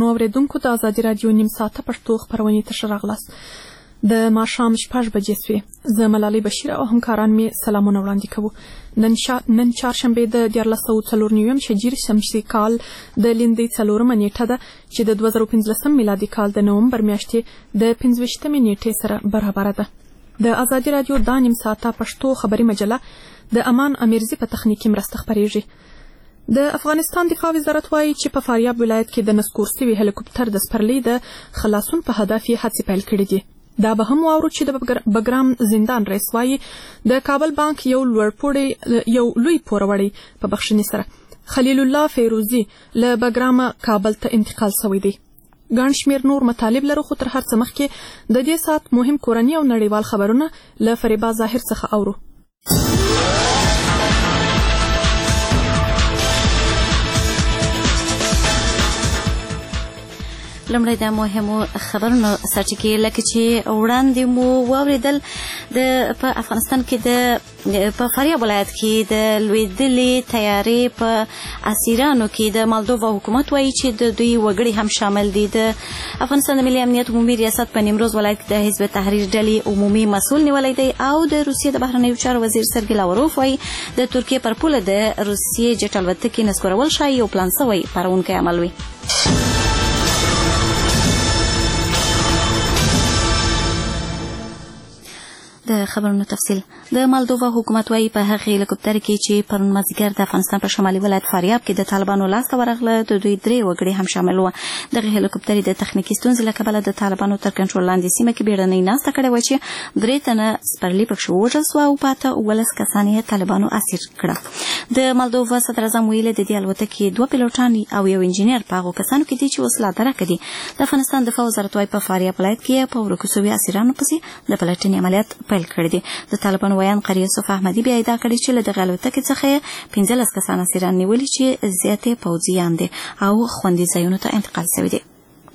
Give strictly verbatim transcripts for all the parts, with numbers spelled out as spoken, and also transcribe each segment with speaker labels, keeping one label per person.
Speaker 1: درنو اوریدونکو د ازادي راډیو نیم ساعته پښتو خپرونې ته ښه راغلاست. د ماښام شپږ بجې سوې. زه ملالۍ بشیر او همکاران مې سلامونه وړاندې کوو. نن شا... نن چهارشنبې د دیارلس سوه څلور نویم شجیر شمسي کال د لیندۍ څلورمه نیټه ده چې د دوه زره پنځلسم میلادي کال د نومبر میاشتې د پنځه ویشتمې نیټې سره برابره ده. د ازادي راډیو دا نیم ساعته پښتو خبري مجله د امان امیرزي په تخنیکي مرسته خپریږي. د افغانستان دفاع وزارت وایي چې په فاریاب ولایت کې د نسکور سوي هلیکوپټر د سپرلي د خلاصون په هدف یې هڅې پیل کړې دي. دا به هم واورو چې د بګرام زندان رئیس وایي د کابل بانک یو لوړپوړی یو لوی پوروړی په بخښنې سره خلیل الله فیروزي له بګرامه کابل ته انتقال شوی دی. ګڼ شمېر نور مطالب لرو، خو تر هر څه مخکې د دې ساعت مهم کورني او نړیوال خبرونه له فریبا ظاهر څخه اورو.
Speaker 2: لمړی د مهمو خبرونو سرچینې لکه چې وړاندې مو واورېدل د په افغانستان کې د په فاریاب ولایت کې د لوېدلې طیارې په اسیرانو کې د مالدووا حکومت وایي چې د دوی وګړي هم شامل دي. د افغانستان د ملي امنیت عمومي ریاست په نیمروز ولایت کې د حزب تحریر ډلې عمومي مسؤل نیولی دی او د روسیې د بهرنیو چارو وزیر سرګی لاوروف وایي د ترکیې پر پوله د روسیې جټ الوتکې نسکورول ښایي یو پلان سوی پارونکی عمل وي. د خبرونو تفصیل. د مالدووا حکومت وایي په هغه هلیکوپټر کې چې پرون مازدیګر د افغانستان په شمالي ولایت فاریاب کې د طالبانو لاسته ورغله د دوی درې وګړي هم شامل وو. دغه هلیکوپټر د تخنیکي ستونزې له کبله د طالبانو تر کنټرول لاندې سیمه کې بیړنۍ ناسته کړې وه چې درې تنه سپرلي پکښې ووژل سوه او پاته اوولس کسان یې طالبانو اسیر کړه. د مالدووا صدر اعظم ویلي د دې الوتکې دوه پیلوټان او یو انجینر په هغو کسانو کې دي چې وسله درکه دي. د افغانستان دفاع وزارت وایي په فاریاب ولایت کې په ورکو سوي اسیرانو پسې د پلټنې عملیات پیل کړی دی. د طالبانو ویان قری یوسف احمدي بیا ادعا کړې چې له دغه الوتکې څخه پنځلس کسان اسیران نیولي چې زیاتې پوځیان دي او خوندي ځایونو ته انتقال شوي دي.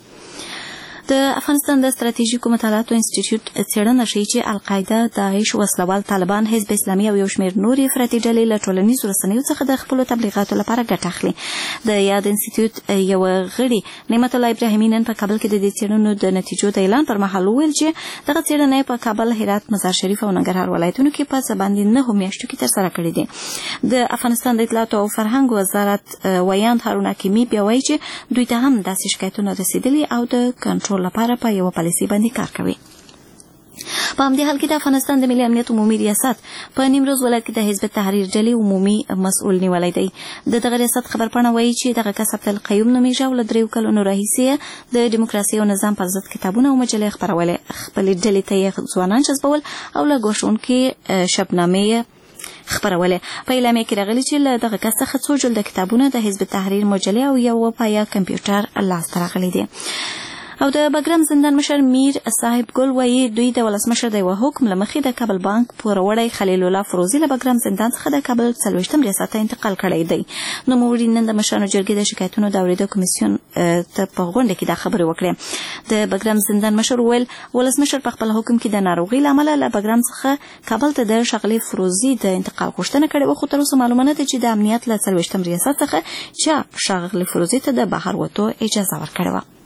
Speaker 2: د افغانستان د ستراتیژیکو مطالعاتو انسټیټیوټ څېړنه ښیي چې القاعده، داعش، وسلوال طالبان، حزب اسلامي او یو شمېر نورې افراطي ډلې له ټولنیزو رسنیو څخه د خپلو تبلیغاتو لپاره ګټه اخلي. د یاد انسټیټیوټ یوه غړي نعمت الله ابراهیمي نن په کابل کې د دې څېړنو د نتیجو د اعلان پر مهال وویل چې دغه څېړنه په کابل، هرات، مزار شریف او ننګرهار ولایتونو کې په څه باندې نهو میاشتو کې ترسره کړې دي. د افغانستان د اطلاعاتو او فرهنګ وزارت ویاند هارون حکیمي بیا وایي چې دوی ته هم داسې شکایتونه رسېدلي او د کنټرول لپاره په یوه پالیسي باندې کار کوي. په همدې حال کې د افغانستان د ملي امنیت عمومي ریاست په نیمروز ولایت کې د حزب تحریر ډلې عمومي مسؤل نیولی دی. د دغه ریاست خبرپاڼه وایي چې دغه کس عبدالقیوم نومیږي او له دریو کلونو راهیسې د دیموکراسۍ او نظام پر ضد کتابونه او مجلې خپرولې. خپلې ډلې ته یې ځوانان جذبول او له ګوښونکې شبنامې خپرولې. په اعلامیه کې راغلي چې له دغه کس څخه څو جلده کتابونه د حزب تحریر مجلې او یو پایه کمپیوټر لاسته راغلي دي. او د بګرام زندان مشر میر صاحب ګل وایي دوی د ولسمشر د یوه حکم له مخې د کابل بانک پوروړی خلیل الله فروزي له بګرام زندان څخه د کابل څلوېښتم ریاست ته انتقال کړی دی. نوموړي نن د مشرانو جرګې د شکایتونو د اورېدو کمیسیون ته په غونډه کې دا خبرې وکړې. د بګرام زندان مشر وویل ولسمشر په خپل حکم کې د ناروغۍ له امله له بګرام څخه کابل ته د ښاغلي فروزي د انتقال غوښتنه کړې وه، خو تر اوسه معلومه نه ده چې د امنیت له څلوېښتم ریاست څخه چا ښاغلي فروزي ته د بهر وتو اجازه ورکړې وه.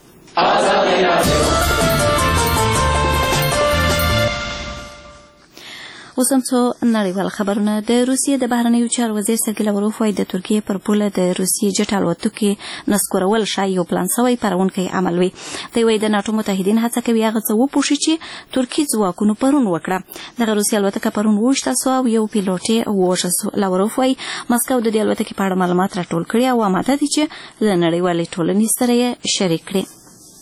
Speaker 2: اوس هم څو نړیوال خبرونه. د روسیې د بهرنیو چارو وزیر سرګی لاوروف وایي د ترکیې پر پوله د روسیې جټ الوتکې نسکورول ښایي یو پلان سوی پارونکی عمل وي. دی وایي د ناټو متحدین هڅه کوي هغه څه وپوښي چې ترکي ځواکونو پرون وکړه. دغه روسي الوتکه پرون وویشتل سوه او یو پیلوټ یې ووژل سو. لاوروف وایي مسکو د دې الوتکې په اړه معلومات راټول کړي او اماده دي چې له نړیوالې ټولنې سره یې شریک کړي.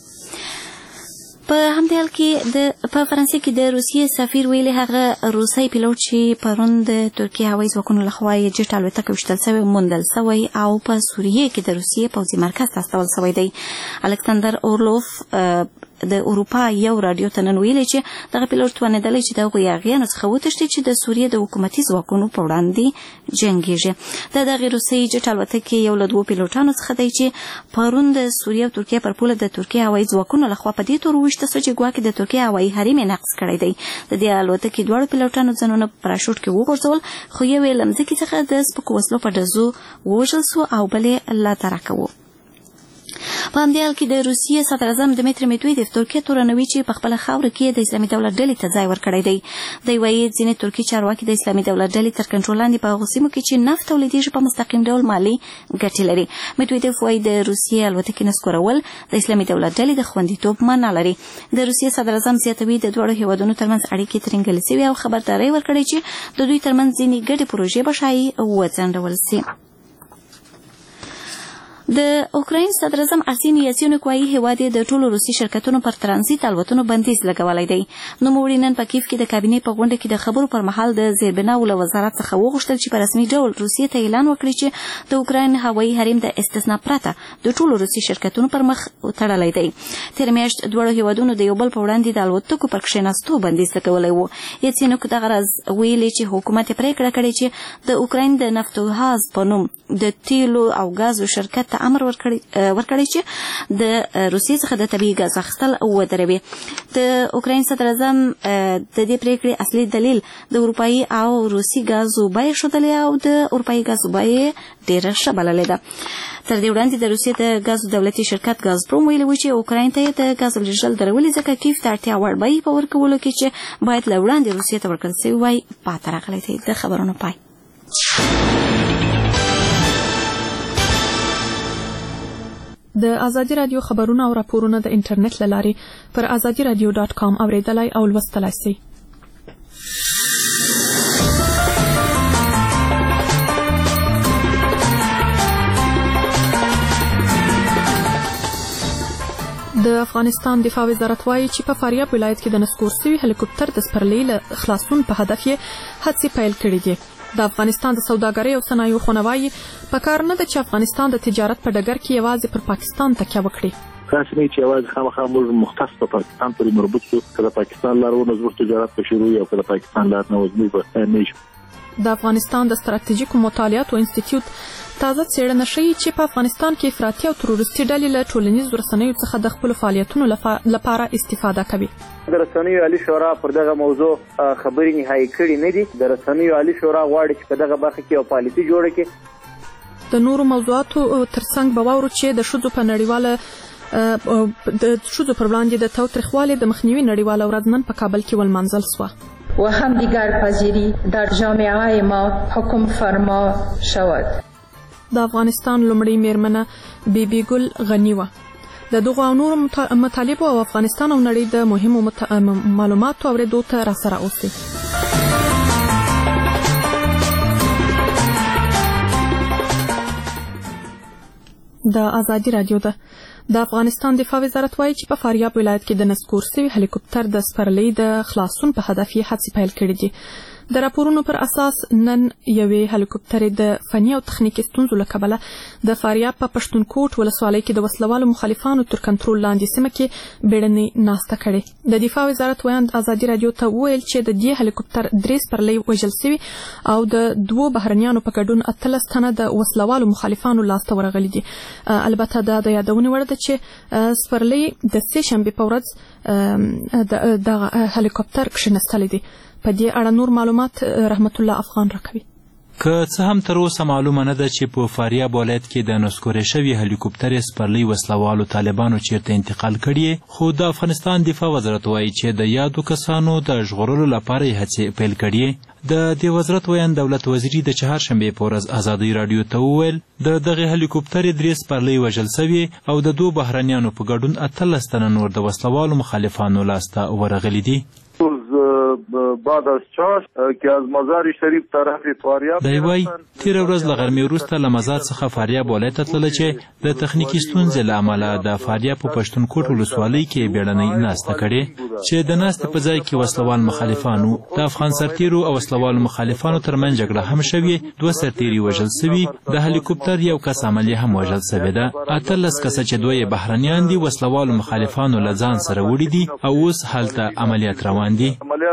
Speaker 2: په همدې حال کې د په فرانسې کې د روسیې سفیر ویلي هغه روسي پیلوټ چې پرون د ترکیې هوایي ځواکونو لخوا یې جټ الوتکه ویشتل سوی موندل سوی او په سوریې کې د روسیې پوځي مرکز ته استول سوی دی. الکساندر اورلوف د اروپا یو رادیو ته نن ویلي چې دغه پیلوټ توانېدلی چې د هغو یاغیانو څخه وتښتي چې د سوریې د حکومتي ځواکونو په وړاندې جنګېږي. د دغې روسۍ جټ الوتکې یو له دوو پیلوټانو څخه دی چې پرون د سوریې او ترکیې پر پوله د ترکیې هوایي ځواکونو لخوا په دې تور وویشته سو چې ګواکې د ترکیې هوایي حریم یې نقض کړی دی. د دې الوتکې دواړو پیلوټانو ځانونه په پراشوټ کې وغورځول، خو یو یې له مځکې څخه د سپکو وسلو په ډزو ووژل سو او بل یې لا ترکه و. په همدې حال کې د روسیې صدر اعظم دمیتری میدویدف ترکیه تورنوي چې په خپله خاوره کې د اسلامي دولت ډلې ته ځای ورکړی دی. دی وایي ځینې ترکي چارواکي د اسلامي دولت ډلې تر کنټرول لاندې په هغو سیمو کې چې نفت تولیدېږي په مستقیم ډول مالي ګټې لري. میدویدف وایي د روسیې الوتکې نسکورول د اسلامي دولت ډلې د خوندیتوب معنا لري. د روسیې صدر اعظم زیاتوي د دواړو هیوادونو ترمنځ اړیکې ترنګلې سوي او خبرداری ورکړی چې د دوی ترمنځ ځینې ګډې پروژې به ښایي وځنډول سي. د اوکراین صدر اعظم ارسین یاسینوک وایي هیواد یې د ټولو روسي شرکتونو پر ترانزیت الوتنو بندیز لګولی دی. نوموړي نن په کیف کې د کابینې په غونډه کې د خبرو پر مهال د زیربناو له وزارت څخه وغوښتل چې په رسمي ډول روسیې ته اعلان وکړي چې د اوکراین هوایي حریم د استثنا پرته د ټولو روسي شرکتونو پر مخ تړلی دی. تېره میاشت دواړو هیوادونو د یو بل په وړاندې د الوتکو پر کښېناستو بندیز لګولی و. یاسینوک دغه راز ویلي چې حکومت یې پرېکړه کړې چې د اوکراین د نفتوهاز په نوم د تیلو او غازو شرکت ته امر ورکړي ورکړی چې د روسیې څخه د طبیعي ګاز اخیستل ودروي. د اوکراین صدر اعظم د دې پرېکړې اصلي دلیل د اروپایي او روسي ګازو بیې ښودلې او د اروپایي ګازو بیې ډېره ښه بللې ده. تر دې وړاندې د روسیې د ګازو دولتي شرکت ګازپروم ویلي و چې اوکراین ته یې د ګازو لېږدول درولي ځکه کیف د اړتیا وړ بیې په ورکولو کې چې باید له وړاندې روسیې ته ورکړل سوي وای پاته راغلی دی. د خبرونو پای.
Speaker 1: د ازادي رادیو خبرونه او راپورونه د انټرنیټ له لارې پر ازادي رادیو ډاټ کام اوریدلای او لوستلای شئ. د افغانستان دفاع وزارت وایي چې په فاریاب ولایت کې د نسکور سوي هلیکوپټر د سپرلۍ له خلاصون په هدف یې هڅې پیل کړې دي. د افغانستان د سوداګرۍ او صنایعو خونه وایي په کار نه ده چې افغانستان د تجارت په ډګر کې یوازې پر پاکستان تکیه وکړي.
Speaker 3: تاسو نه چې یوازې خامخا موږ مختص په پاکستان پورې مربوط شو، که د پاکستان لارونه زموږ تجارت په شروع او که د پاکستان لار نه وزموږ به نه شو.
Speaker 1: د افغانستان د ستراتیژیکو مطالعاتو انسټیټیوټ تازه څېړنه ښیي چې په افغانستان کې افراطي او تروریستي ډلې له ټولنیزو رسنیو څخه د خپلو فعالیتونو لپاره استفاده کوي.
Speaker 4: د رسنیو عالی شورا پر دغه موضوع خبرې نهایي کړې نه دي. د رسنیو عالی شورا غواړي چې په دغه برخه کې یو پالیسي جوړه کړي.
Speaker 1: د نورو موضوعاتو ترڅنګ به واورو چې د ښځو په نړیواله د ښځو پر وړاندې د تاوتریخوالي د مخنیوي نړیواله ورځ نن په کابل کې ولمانځل شوه.
Speaker 5: و هم دیگر پذیری در جامعه ما حکم فرما شود.
Speaker 1: د افغانستان لومړی میرمنه بیبي ګل غنی وه. د دغو او نورو مطالبو او افغانستان او نړۍ د مهمو معلوماتو اورېدو ته راسره اوسئ. د ازادي رادیو ده. د افغانستان دفاع وزارت وایي چې په فاریاب ولایت کې د نسکور سوي هلیکوپټر د سپرلۍ د خلاصون په هدف یې هڅې پیل کړې دي. د راپورونو پر اساس نن یوې هلیکوپټرې د فني او تخنیکي ستونزو له کبله د فاریاب په پښتونکوټ ولسوالۍ کې د وسلوالو مخالفانو تر کنټرول لاندې سیمه کې بیړنۍ ناسته کړې. د دفاع وزارت ویاند ازادي رادیو ته وویل چې د دې هلیکوپټر درې سپرلۍ وژل سوي او د دوو بهرنیانو په ګډون اتلس تنه د وسلوالو مخالفانو لاسته ورغلي دي. البته دا د یادونې وړ ده چې سپرلۍ د سې شنبې په ورځ د هلیکوپټر کښېنستلی دی. په دې اړه نور معلومات رحمت الله افغان راکوي.
Speaker 6: که څه هم تر اوسه معلومه نه ده چې په فاریاب ولایت کې د نسکورې شوي هلیکوپټر سپرلۍ وسلوالو طالبانو چیرته انتقال کړي، خو د افغانستان دفاع وزارت وایي چې د یادو کسانو د ژغورلو لپاره یې هڅې پیل کړي. د دې وزارت ویاند دولت وزیري د چهارشنبې په ورځ ازادۍ راډیو ته وویل د دغې هلیکوپټرې درې سپرلۍ وژل سوي او د دوو بهرنیانو په ګډون اتلس تنه نور د وسلوالو مخالفانو لاسته ورغلي دي.
Speaker 3: بعد از چاش که از مزار شریف طرف فاریاب
Speaker 6: دی وای تیر ورځ له غرمې وروسته له مزار څخه فاریاب ولایت ته تلله چې د تخنیکي ستونزې له امله د فاریاب په پښتونکوټ ولسوالۍ کې بیړنۍ ناسته کړې چې د ناستې په ځای کې وسلوال مخالفانو د افغان سرتیرو او وسلوالو مخالفانو ترمنځ جګړه هم شوې. دوه سرتیري وژل سوي، د هلیکوپټر یو کس عملیه هم وژل سوې ده. اتلس کسه چې دوی بهرنیان دي وسلوالو مخالفانو له ځان سره وړي دي او اوس هلته عملیات روان دي.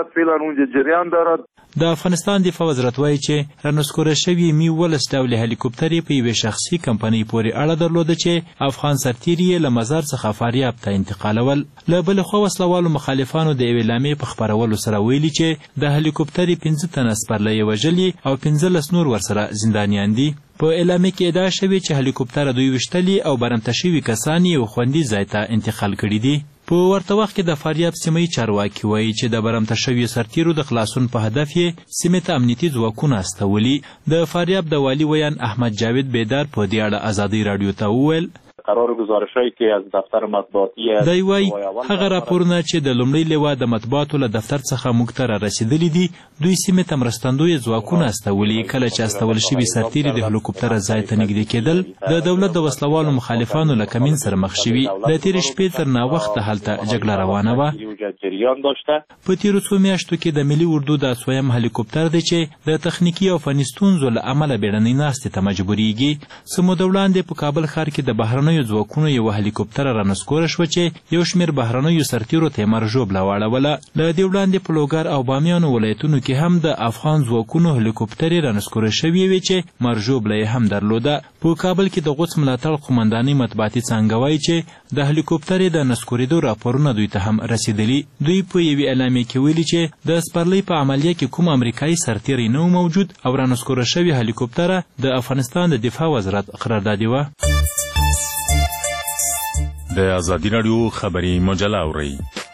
Speaker 6: د افغانستان دفاع وزارت وایي چې رانسکوره شوي می ولس ډولې هلیکوپټرې په یوې شخصي کمپنۍ پورې اړه درلوده چې افغان سرتیري یې له مزار څخه فاریاب ته انتقالول. له بلې خوا وسلوالو مخالفانو د یوې لامې په خپرولو سره ویلي چې د هلیکوپټرې پنځه تنه سپرلۍ وژلي او پنځلس نور ورسره زندانیان دي. په اعلامیه کې ادعا شوې چې هلیکوپټر دوی وشتلي او برمته شوي کسان یو خوندي ځای ته انتقال کړي دي. په ورته وخت کې د فاریاب سیمې چارواکي وایي چې د برمته شویو سرتیرو د خلاصون په هدف یې سیمې ته امنیتي ځواکونه استولي. د فاریاب د والي ویان احمد جاوید بیدار په دې اړه ازادۍ راډیو ته وویل
Speaker 3: قرار گزارشایی که از دفتر مطبوعاتی
Speaker 6: دی وایي هغه راپورونه چې د لومړي لیوا د مطبوعاتو له دفتر څخه موږ ته را رسېدلي دي دوی سیمې ته مرستندویه ځواکونه استولي. کله چې استول شوي سرتیري د هلیکوپټر ځای ته نږدې کېدل د دولت د وسلوالو مخالفانو له کمین سره مخ شوي. د تېرې شپې تر ناوخته هلته جګړه روانه وه. په تېرو څو میاشتو کې د ملي اردو د اسویم هلیکوپټر دی چې د تخنیکي او فني ستونزو له امله بیړنۍ ناستې ته مجبوریږي. څه موده وړاندې په کابل ښار کې د بهرنیو ځواکونو یو هلیکوپټر رانسکوره شوه چې یو شمېر بهرنیو سرتیرو ته یې مرژوبله واړوله. له دې وړاندې په لوګر او بامیانو ولایتونو کې هم د افغان ځواکونو هلیکوپټرې رانسکوره شوې وې چې مرژوبله یې هم درلوده. په کابل کې د غوڅ ملاتړ قومندانۍ مطبوعاتي څانګه وایي چې د هلیکوپټرې د نسکورېدو راپورونه دوی ته هم رسېدلي. دوی په یوې اعلامیه کې ویلي چې د سپرلۍ په عملیه کې کوم امریکایي سرتیری نه و موجود او رانسکوره شوې هلیکوپټره د افغانستان د دفاع وزارت قراردادي وه.
Speaker 7: د ازادي راډیو خبري مجله اورئ.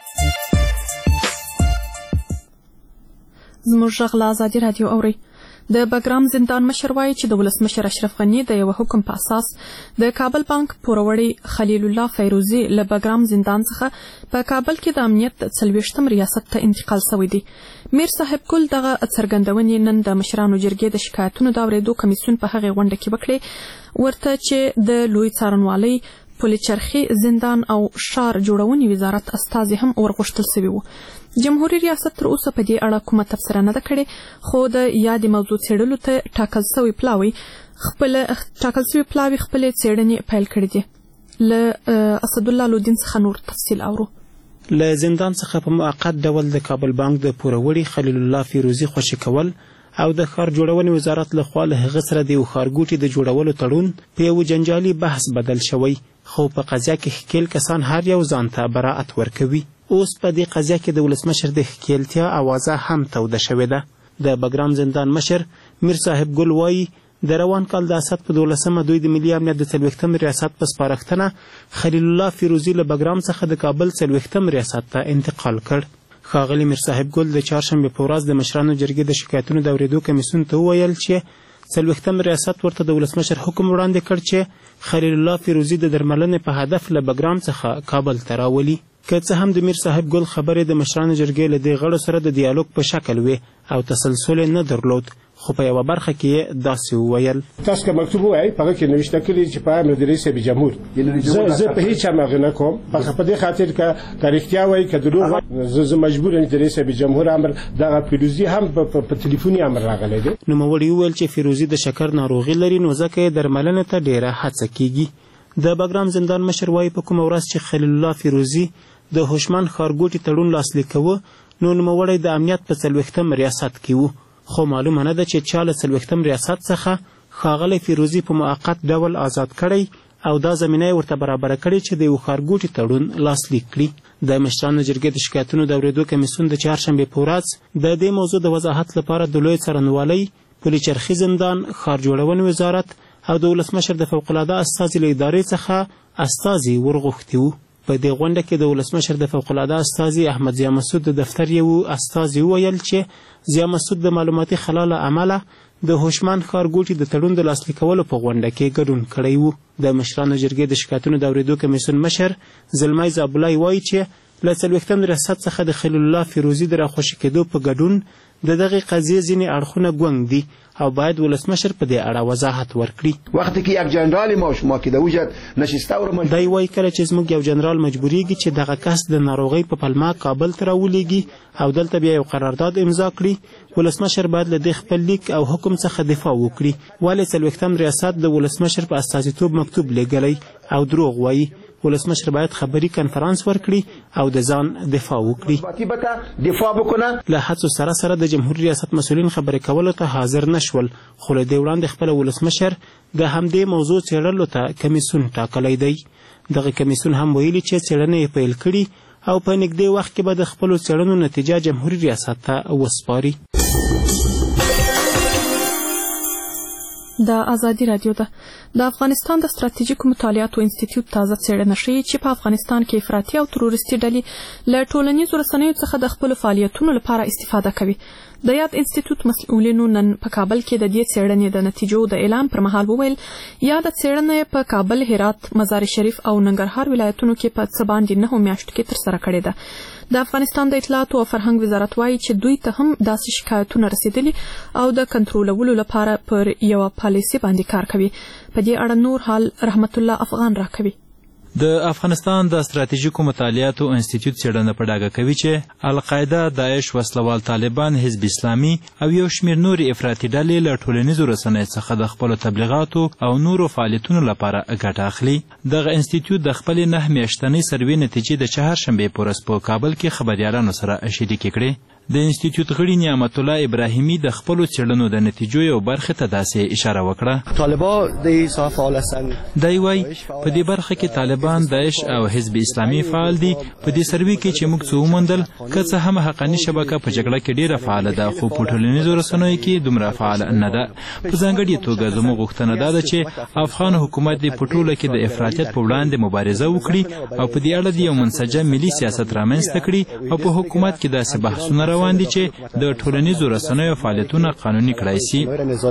Speaker 1: زموږ غږ له ازادي راډیو اورئ. د بګرام زندان مشر وایي چې د ولسمشر اشرف غني د یو حکم په اساس د کابل بانک پوروړی خلیل الله فیروزي له بګرام زندان څخه په کابل کې د امنیت څلوېښتم ریاست ته انتقال شوی دی. میر صاحب ګل دغه څرګندونې نن د مشرانو جرګې د شکایتونو د اورېدو کمیسیون په هغې غونډه کې وکړې ورته چې د لوی څارنوالۍ پلچرخي زندان او شار جوړونې وزارت استازي هم ورغوښتل شوي وو. جمهوریت ریاست تر اوسه په دې اړه کومه تبصره نه ده کړې خو د یادې موضوع څېړلو ته ټاکل شوي پلاوي خپل ټاکل شوي پلاوي خپلې څېړنې پیل کړې دي. له اسدالله لودین څخه نور تفصیل اورو.
Speaker 8: له زندان څخه په موقت ډول د کابل بانک د پوروړي خلیل الله فیروزي خوشي کول او د ښار جوړونې وزارت لخوا له هغه سره د یو ښارګوټي د جوړولو تړون په یو جنجالي بحث بدل شوی خو په قضیه کې ښکیل کسان هر یو ځان ته براعت ورکوي. اوس په دې قضیه کې د ولسمشر د ښکیلتیا اوازه هم توده شوې ده. د بګرام زندان مشر میر صاحب ګل وایي د روان کال د اسد په دولسمه دوی د ملي امنیت د څلوېښتم ریاست په سپارښتنه خلیل الله فیروزي له بګرام څخه د کابل څلوېښتم ریاست ته انتقال کړ. ښاغلي میر صاحب ګل د چهارشنبې په ورځ د مشرانو جرګې د شکایتونو د اورېدو کمیسیون ته وویل چې څلوېښتم ریاست ورته د ولسمشر حکم وړاندې کړ چې خلیل الله فیروزي د درملنې په هدف له بګرام څخه کابل ته راولي. که څه هم د میر صاحب ګل خبرې د مشرانو جرګې له دې غړو سره د دیالوګ په شکل وې او تسلسل یې نه درلود خو په یوه برخه کې یې داسې وویل.
Speaker 9: تاسو که مکتوب ووایئ په هغه کې نوشته کړي چې په امر د رئیس جمهور زه په هیڅ هم هغه نه کوم په دې خاطر که که رښتیا وایي که دروغ زه مجبور یم د رئیس جمهور امر دغه فیروزي هم په تلیفوني امر راغلی دی.
Speaker 8: نوموړي وویل چې فیروزي د شکر ناروغي لري نو ځکه یې درملنې ته ډېره هڅه کیږي. د بګرام زندان مشر وایي په کومه ورځ چې خلیل الله فیروزي د هوشمن ښارګوټي تړون لاسلیک کوه نو نوموړی د امنیت په څلوېښتم ریاست کې و خو معلومه نه ده چې چا له څلوېښتم ریاست څخه ښاغلی فیروزي په موقت ډول آزاد کړی او دا زمینه یې ورته برابره کړې چې د یو ښارګوټي تړون لاسلیک کړي. د مشرانو جرګې د شکایتونو د اورېدو کمیسیون د چهارشنبې په ورځ د دې موضوع د وضاحت لپاره د لوی څارنوالۍ پلچرخي زندان ښار جوړونې وزارت او د ولسمشر د فوقالعاده استازي له ادارې څخه استازي ورغوښتي وو. په دې غونډه کې د ولسمشر د فوقالعاده استازي احمد ضیا مسعود د دفتر یو استازي وویل چې ضیا مسعود د معلوماتي خلا له امله د هوشمن ښارګوټي د تړون د لاسلیکولو په غونډه کې ګډون کړی و. د مشرانو جرګې د شکایتونو د اورېدو کمیسیون مشر زلمی زابلای وایي چې له څلوېښتم ریاست څخه د خلیل الله فیروزي د راخوشي کېدو په ګډون د دغې قضیې ځینې اړخونه ګونګ دي او باید ولسمشر په دې اړه وضاحت ورکړي.
Speaker 10: وقتی که یک جنرال ما شما که د وجد نشسته و رو
Speaker 8: دی وایي کله چې زموږ یو جنرال مجبوریږي چې دغه کس د ناروغۍ په پلمه کابل ته راولېږي او دلته بیا یو قرارداد امضا کړي ولسمشر باید له دې خپل لیک او حکم څخه دفاع وکړي. ولې څلوېښتم ریاست د ولسمشر په استازیتوب مکتوب لیږلی او دروغ وایي. ولسمشر باید خبري کنفرانس ورکړي او د ځان دفاع وکړي. له هڅو سره سره د جمهوریت ریاست مسؤلین خبرې کولو ته حاضر نشول خو له دې وړاندې خپله ولسمشر د همدې موضوع څېړلو ته کمیسیون ټاکلی دی. دغه کمیسیون هم ویلي چې څېړنه یې پیل کړي او په نږدې وخت کې به د خپلو څېړنو نتیجه جمهوریت ریاست ته وسپاري.
Speaker 1: د ازادي رادیو ده. د افغانستان د ستراتیژیکو مطالعاتو انسټیټیوټ تازه څېړنه ښیي چې په افغانستان کې افراطي او تروریستي ډلې له ټولنیزو رسنیو څخه د خپلو فعالیتونو لپاره استفاده کوي. د یاد انسټیټیوټ مسؤلینو نن په کابل کې د دې څېړنې د نتیجو د اعلان پر مهال وویل یاد څېړنه په کابل، هرات، مزار شریف او ننګرهار ولایتونو کې په څه باندې نهو میاشتو کې ترسره کړې ده. د افغانستان د اطلاعاتو او فرهنګ وزارت وایي چې دوی ته هم داسې شکایتونه رسیدلي او د کنټرولولو لپاره پر یوه پالیسي باندې کار کوي. په دې اړه نور حال رحمت الله افغان راکوي.
Speaker 6: د افغانستان د ستراتیژیکو مطالعاتو انسټیټیوټ څېړنه په ډاګه کوي چې القاعده، داعش، وسلوال طالبان، حزب اسلامي او یو شمېر نورې افراطي ډلې له ټولنیزو رسنیو څخه د خپلو تبلیغاتو او نورو فعالیتونو لپاره ګټه اخلي. دغه انسټیټیوټ د خپلې نهه میاشتنۍ سروې نتیجې د چهارشنبې په ورځ په کابل کې خبریالانو سره شریکې کړې. د انسټیټیوټ غړي نعمت الله ابراهیمي د خپلو څېړنو د نتیجو یو برخې ته داسې اشاره وکړه.
Speaker 11: طالبان د دې څخه فعال هستند.
Speaker 6: دی وایي په دې برخه کې طالبان، داعش او حزب اسلامي فعال دي. په دې سروې کې چې موږ څه وموندل، که څه هم حقاني شبکه په جګړه کې ډېره فعاله ده، خو په ټولنیزو رسنیو کې دومره فعاله نه ده. په ځانګړې توګه زموږ غوښتنه دا ده چې افغان حکومت دې په ټوله کې د افراطیت په وړاندې مبارزه وکړي او په دې اړه د یو منسجم ملي سیاست رامنځته کړي او په حکومت کې داسې بحثونه روان دي چې د ټولنیزو رسنیو فعالیتونه قانوني کړای شي.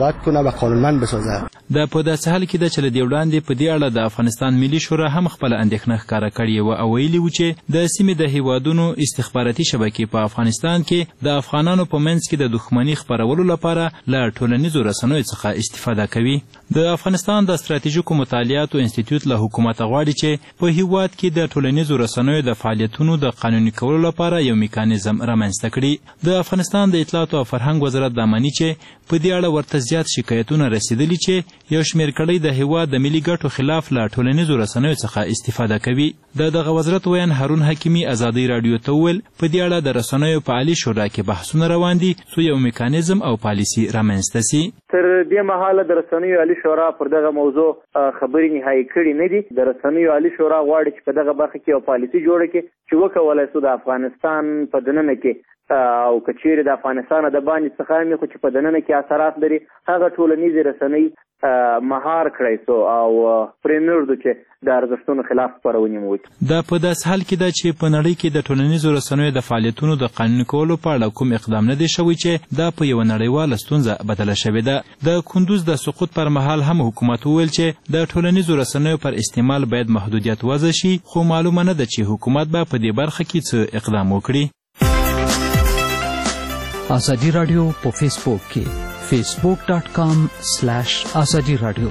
Speaker 6: دا په داسې حال کې ده چې له دې وړاندې په دې اړه د افغانستان ملي شورا هم خپله اندېښنه ښکاره کړې وه او ویلي وو چې د سیمې د هیوادونو استخباراتي شبکې په افغانستان کې د افغانانو په منځ کې د دښمني خپرولو لپاره له ټولنیزو رسنیو څخه استفاده کوي. د افغانستان د ستراتیژیکو مطالعاتو انسټیټیوټ له حکومته غواړي چې په هیواد کې د ټولنیزو رسنیو د فعالیتونو د قانوني کولو لپاره یو میکانیزم رامنځته کړي. د افغانستان د اطلاعاتو او فرهنګ وزارت دا مني چې په دې اړه ورته زیات شکایتونه رسیدلي چې یو شمېر کړۍ د هیواد د ملي ګټو خلاف له ټولنیزو رسنیو څخه استفاده کوي. د دغه وزارت ویان هارون حکیمي ازادي راډیو ته وویل په دې اړه د رسنیو په عالي شورا کې بحثونه روان دي څو یو میکانیزم او پالیسي رامنځته سي.
Speaker 4: تر دې مهاله د رسنیو عالي شورا پر دغه موضوع خبرې نهایي کړې نه دي. د رسنیو عالي شورا غواړي چې په دغه برخه کې یو پالیسي جوړه کړي چې وکولای سو د افغانستان په دننه کې او کچېرې د افغانستان د باندې څخه مې خو چې په دننه کې اثرات لري هغه ټولنیزې رسنۍ مهار کړی سو او پرېنږدو چې د ارزښتونو خلاف خپرونې مو وکړي.
Speaker 6: دا په داسې حال کې ده چې په نړۍ کې د ټولنیزو رسنیو د فعالیتونو د قانوني کولو په اړه کوم اقدام نه دی شوی چې دا په یوه نړیواله ستونزه بدله شوې ده. د کندوز د سقوط پر مهال هم حکومت وویل چې د ټولنیزو رسنیو پر استعمال باید محدودیت وضع شي، خو معلومه نه ده چې حکومت به په دې برخه کې څه اقدام وکړي.
Speaker 12: ازادي رادیو په فیسبوک کې facebook dot com slash azadi radio.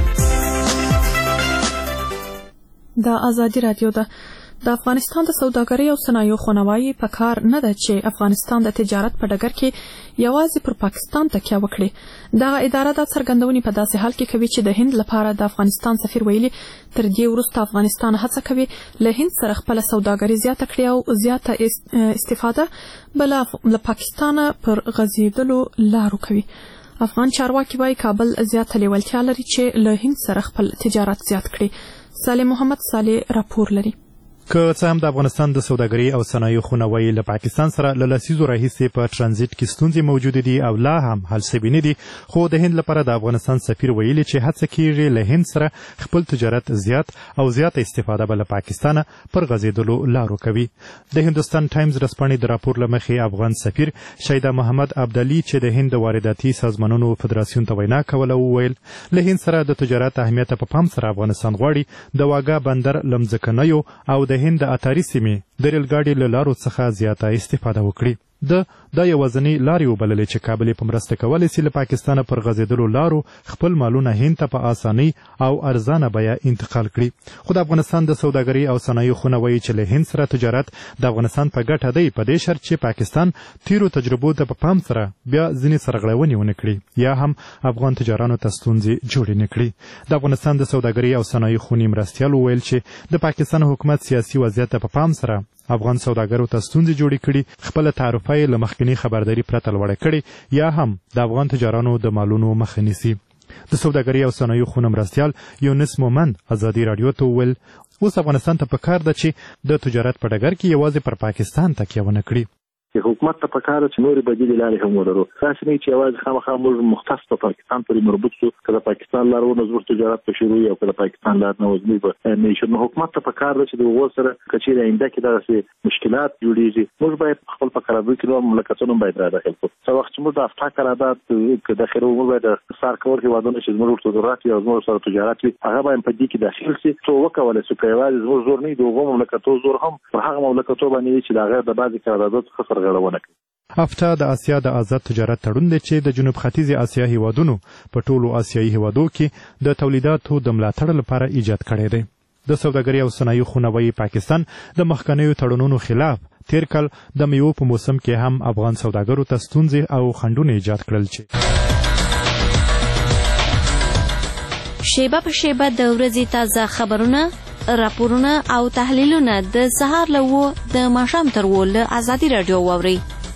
Speaker 1: د ازادي رادیو ده. د افغانستان د سوداګرۍ او صنایعو خونوایي په کار نه ده چې افغانستان د تجارت په ډګر کې یوازې پر پاکستان تکیه وکړي. دغه اداره دا څرګندونې په داسې حال کې کوي چې د هند لپاره د افغانستان سفیر ویلي تر دې وروسته افغانستان هڅه کوي له هند سره خپله سوداګري زیاته کړي او زیاته استفاده به له پاکستانه پر غځېدلو لارو کوي. افغان چارواکي وایي کابل زیاته لیوالتیا لري چې له هند سره خپل تجارت زیات کړي. صالح محمد صالح راپور لري.
Speaker 13: که څه هم د افغانستان د سوداګرۍ او صنایعو خونوایي له پاکستان سره له لسیزو راهیسې په ترانزیت کې ستونزې موجودې دي او لا هم حل سوي نه دي، خو د هند لپاره د افغانستان سفیر ویلي چې هڅه کیږي له هند سره خپل تجارت زیات او زیاته استفاده به له پاکستانه پر غځېدلو لارو کوي. د هندوستان ټایمز رسپانې د راپور له مخې افغان سفیر شیدا محمد عبدالي چې د هند د وارداتي سازمانونو فدراسیون ته وینا کوله وویل له هند سره د تجارت اهمیت په پام سره افغانستان غواړي د واګا بندر له مځکنیو او د هند د اتاري سیمې د ریل ګاډي له لارو څخه زیاته استفاده وکړي. د دا یوازنی لارې وبللې چې کابل په مرسته کولی سي له پاکستانه پر غځېدلو لارو خپل مالونه هند ته په اسانۍ او ارزانه بیه انتقال کړي. خو د افغانستان د سوداګرۍ او صنایعو خونه وایي چې له هند سره تجارت د افغانستان په ګټه دی په دې شرط چې پاکستان تیرو تجربو ته په پام سره بیا ځینې سرغړونې ونه کړي یا هم افغان تجارانو ته ستونزې جوړې نه کړي. د افغانستان د سوداګرۍ او صنایعو خونې مرستیال وویل چې د پاکستان حکومت سیاسي وضعیت ته په پام سره افغان سوداګرو ته ستونزې جوړې کړي، خپله تعرفه یې له مخکني خبرداري پرته لوړه کړې یا هم د افغان تجارانو د مالونو مخه نیسي. د سوداګرۍ او صنایعو خونه مرستیال یونس مومند ازادي راډیو ته وویل اوس افغانستان ته پکار ده چې د تجارت په ډګر کې یوازې پر پاکستان تکیه ونه کړي.
Speaker 3: چې حکومت ته پکار چې نور بدیل لارې هم ولرو تاسو نه چې اواز خامخا موږ مختص په پاکستان پورې مربوط شو کله پاکستان لارونه زور تجارت په شروع او کله پاکستان لار نه وزمي په نشو حکومت ته پکار چې د وګور سره کچې آینده کې دغه مشکلات جوړیږي موږ باید خپل په قرارداد کې نو مملکتونو باید را داخل کړو څو وخت موږ د افتا قرارداد کې د خیرو موږ باید سار کول کې وادونه چې موږ ته ضرورت یو موږ سره تجارت هغه باید په دې کې داخل شي څو وکول چې کوي زور زور نه دی وګور مملکتو زور هم په هغه مملکتو باندې چې دغه د بعضی قراردادات څخه سرغړونه کوي
Speaker 13: افتا د آسیا د آزاد تجارت تړون دی چې د جنوب ختیځ آسیا هیوادونو په ټولو آسیایي هیوادو کې د تولیداتو د ملاتړ لپاره ایجاد کړی دی د سوداګرۍ او صنایعو خونوي پاکستان د مخکنیو تړونونو خلاف تیر کال د میوو په موسم کې هم افغان سوداګرو ته ستونزې او خنډونه ایجاد کړل چې
Speaker 2: شیبه په شیبه د ورځې تازه خبرونه راپورونه او تحلیلونه د سهار له و د ماښام تر و له ازادي راډیو واورئ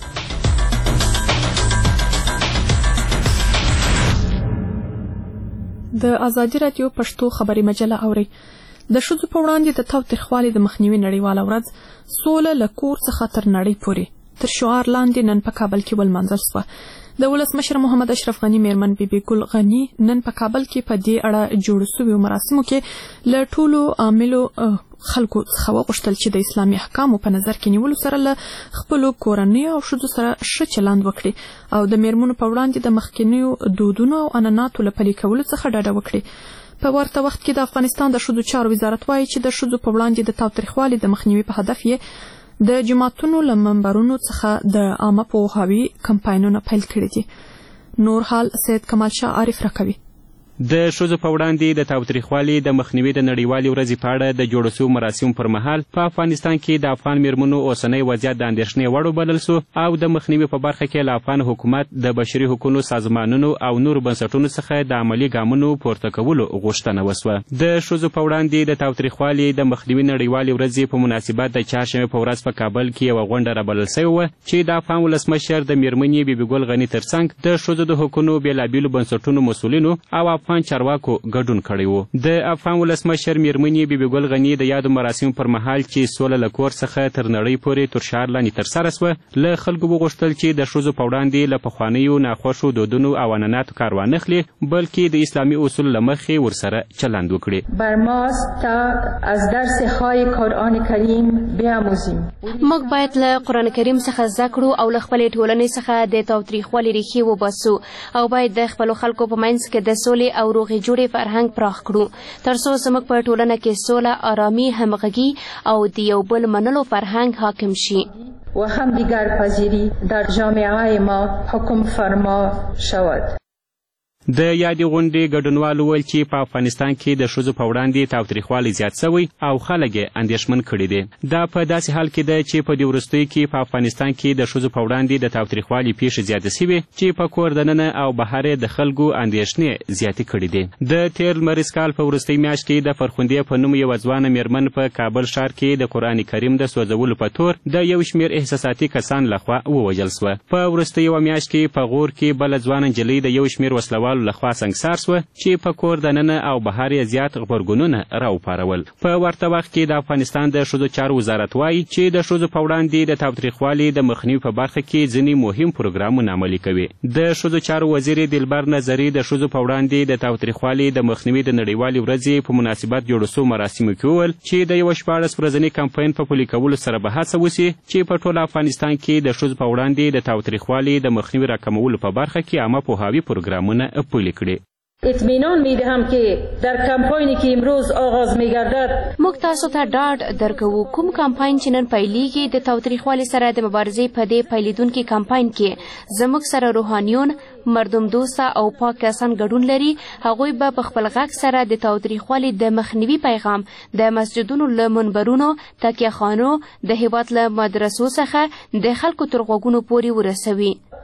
Speaker 1: د ازادي راډیو پښتو خبري مجله اوري د ښځو په وړاندې د تاوتریخوالي د مخنیوي نړیواله ورځ سوله له کور څخه تر نړۍ پورې تر شعار لاندې نن په کابل کې ولمانځل شوه د ولسمشر محمد اشرف غنی میرمن بیبي ګل غنی نن په کابل کې په دې اړه جوړ شویو مراسمو کې له ټولو عاملو خلکو څخه وغوښتل چې د اسلامي احکامو په نظر کې نیولو سره له خپلو کورنیو او ښځو سره ښه چلند وکړي او د میرمنو په وړاندې د مخکینیو دودونو او عنعناتو له پلي کولو څخه ډډه وکړي په ورته وخت کې د افغانستان د ښځو چارو وزارت وایي چې د ښځو په وړاندې د تاوتریخوالي د مخنیوي په هدف یې د جماعتونو له منبرونو څخه د عامه پوهاوي کمپاینونه پیل کړي دي نور حال سید کمال شاه عارف راکوي
Speaker 14: د ښځو په وړاندې د تاوتریخوالي د مخنیوي د نړیوالې ورځې په اړه د جوړو شوو مراسمو پر مهال په افغانستان کې د افغان میرمنو اوسنی وضعیت د اندېښنې وړ وبلل سو او د مخنیوي په برخه کې له افغان حکومت د بشري حقوقو سازمانونو او نورو بنسټونو څخه د عملي ګامونو پورته کولو غوښتنه وسوه د ښځو په وړاندې د تاوتریخوالي د مخنیوي نړیوالې ورځې په مناسبت د چهارشنبې په ورځ په کابل کې یوه غونډه رابلل سوې وه چې د افغان ولسمشر د میرمنې بیبي ګل غني ترڅنګ د ښځو د حقوقو بېلابېلو بنسټونو مسؤلینو او افغان چارواکو ګډون کړی و د افغان ولسمشر میرمنې بیبي ګل غني د یادو مراسمو پر مهال چې سوله له کور څخه تر نړۍ پورې تر شعار لاندې ترسره سوه له خلکو وغوښتل چې د ښځو په وړاندې له پخوانیو ناخوښو دودونو او عنعناتو کار وانخلي بلکې د اسلامي اصولو له مخې ورسره چلند وکړي
Speaker 5: بر ماست تا از درسهای قرآن کریم بیاموزیم
Speaker 15: موږ باید له قرآن کریم څخه زده کړو او له خپلې ټولنې څخه د تاوتریخوالي ریښې وباسو او باید د خپلو خلکو په منځ کې د سولې او روغې جوړې فرهنګ پراخ کړو ترڅو زموږ په ټولنه کې سوله آرامي همغږي او د یو بل منلو فرهنګ حاکم شي
Speaker 5: و همدیگر پذیری در جامعه ما حکم فرما شود
Speaker 14: د یادې غونډې ګډونوالو وویل چې په افغانستان کې د ښځو په وړاندې تاوتریخوالی زیات سوی او خلک یې اندېښمن کړي دي دا په داسې حال کې ده چې په دې وروستیو کې په افغانستان کې د ښځو په وړاندې د تاوتریخوالي پیښې زیاتې سوي چې په کور دننه او بهر د خلکو اندېښنې زیاتې کړي دي د تېر لمریز کال په وروستۍ میاشت کې د فرخندې په نوم یوه ځوانه میرمن په کابل ښار کې د قرآن کریم د سوځولو په تور د یو شمېر احساساتي کسان لخوا ووژل سوه په وروستۍ یوه میاشت کې په غور کې بله ځوانه نجلۍ د یو شمېر وسلوالو لخوا سنګسار سوه چې په کور دننه او بهر یې زیات غبرګونونه راوپارول په ورته وخت کې د افغانستان د ښځو چارو وزارت وایي چې د ښځو په وړاندې د تاوتریخوالي د مخنیوي په برخه کې ځینې مهم پروګرامونه عملي کوي د ښځو چارو وزیر دلبر نظري د ښځو په وړاندې د تاوتریخوالي د مخنیوي د نړیوالې ورځې په مناسبت جوړو سوو مراسمو کې وویل چې د یوه شپاړس ورځني کمپاین په پلي کولو سره به هڅه وسي چې په ټول افغانستان کې د ښځو په وړاندې د تاوتریخوالي د مخنیوي راکمولو په برخه کې عامه پوهاوي پروګرامونه پلي کړي
Speaker 5: اطمینان میدهم که در کمپاینی که امروز آغاز میگردد
Speaker 15: موږ تاسو ته ډاډ درکوو کوم کمپاین چې نن پیلیږي د تاوتریخوالي سره د مبارزې په دې پیلیدونکي کمپاین کې زموږ سره روحانیون مردم دوسته او پاک کسان ګډون لري هغوی به په خپل غږ سره د تاوتریخوالي د مخنیوي پیغام د مسجدونو له منبرونو تکیه خانو د هیواد له مدرسو څخه د خلکو تر غوږونو پورې ورسوي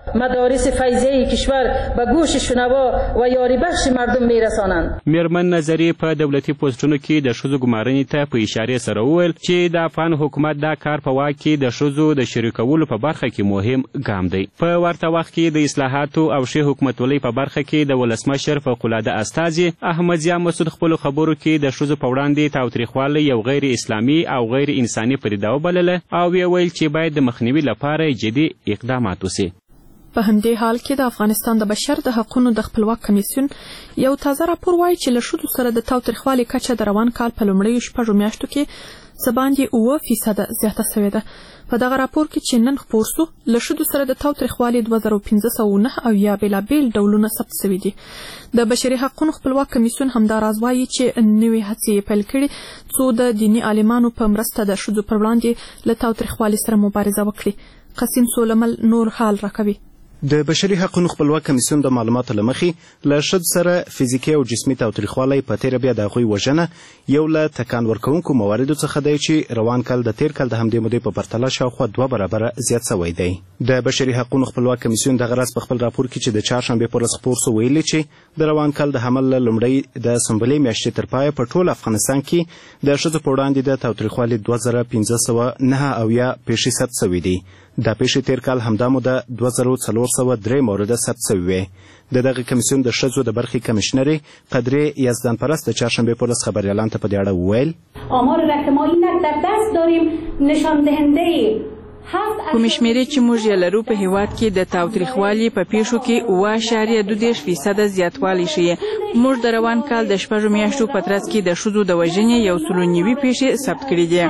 Speaker 5: مدارس فیضیه کشور به گوش شنوا و یاری بخش مردم میرسانند.
Speaker 14: میرمن نظری په دولتي پوسټونو کې د ښځو ګمارنې ته په اشارې سره وویل چې د افغان حکومت دا کار په واک کې د ښځو د شریکولو په برخه کې مهم ګام دی. په ورته وخت کې د اصلاحاتو او ښې حکومتولۍ په برخه کې د ولسمشر فوق‌العاده استازي احمد ضیا مسعود خپلو خبرو کې د ښځو په وړاندې تاوتریخوالی یو غیر اسلامي او غیر انساني پدیده وبلله او ویې ویل چې باید د مخنیوي لپاره جدي اقدامات وسي.
Speaker 1: په همدې حال کې د افغانستان د بشر د حقوقو د خپلواک کمیسیون یو تازه راپور وایي چې له ښځو سره د تاوتریخوالي کچه د روان کال په لومړیو شپږو میاشتو کې څه باندې اووه فیصده زیاته سوې ده. په دغه راپور کې چې نن خپور سو له ښځو سره د تاوتریخوالي دوه زره پنځه سوه نهه اویا بېلابېل ډولونه ثبت سوي دي. د بشري حقوقو خپلواک کمیسیون همدا راز وایي چې نوې هڅې یې پیل کړي څو د دیني عالمانو په مرسته د ښځو پر وړاندې له تاوتریخوالي سره مبارزه وکړي. قسیم سولمل نور حال راکوي.
Speaker 16: د بشري حقوقو خپلواک کمیسیون د معلوماتو له مخې له ښځو سره فزیکي او جسمي تاوتریخوالی په تېره بیا د هغوی وژنه یو له تکان ورکوونکو مواردو څخه دی چې روان کال د تېر کال د همدې مودې په پرتله شاوخوا دوه برابره زیات سوی دی. د بشري حقوقو خپلواک کمیسیون دغه راز په خپل راپور کې چې د چهارشنبې په ورځ خپور سو ویلي چې د روان کال د حمل له لومړۍ د سنبلې میاشتې تر پایه په ټول افغانستان کې د ښځو په وړاندې د تاوتریخوالي دوه زره پنځه سوه نهه اویا پیښې ثبت سوي دي. دا پیښې تېر کال همدا موده دوه زره څلور سوه درې مورده ثبت سوي وې. د دغه کمیسیون د ښځو د برخې کمیشنرې قدرې یزدان پرست د چهارشنبې په ورځ خبریالانو ته په دې اړه وویل
Speaker 17: آمار رقم ما اینک در دست داریم نشان دهنده
Speaker 18: کومې شمېرې چې موږ یې لرو په هیواد کې د تاوتریخوالي په پیښو کې اووه اعشاریه دوه دېرش فیصده زیاتوالی ښیي. موږ د روان کال د شپږو میاشتو په ترڅ کې د ښځو د وژنې یو سلو نوي پیښې ثبت کړي دي.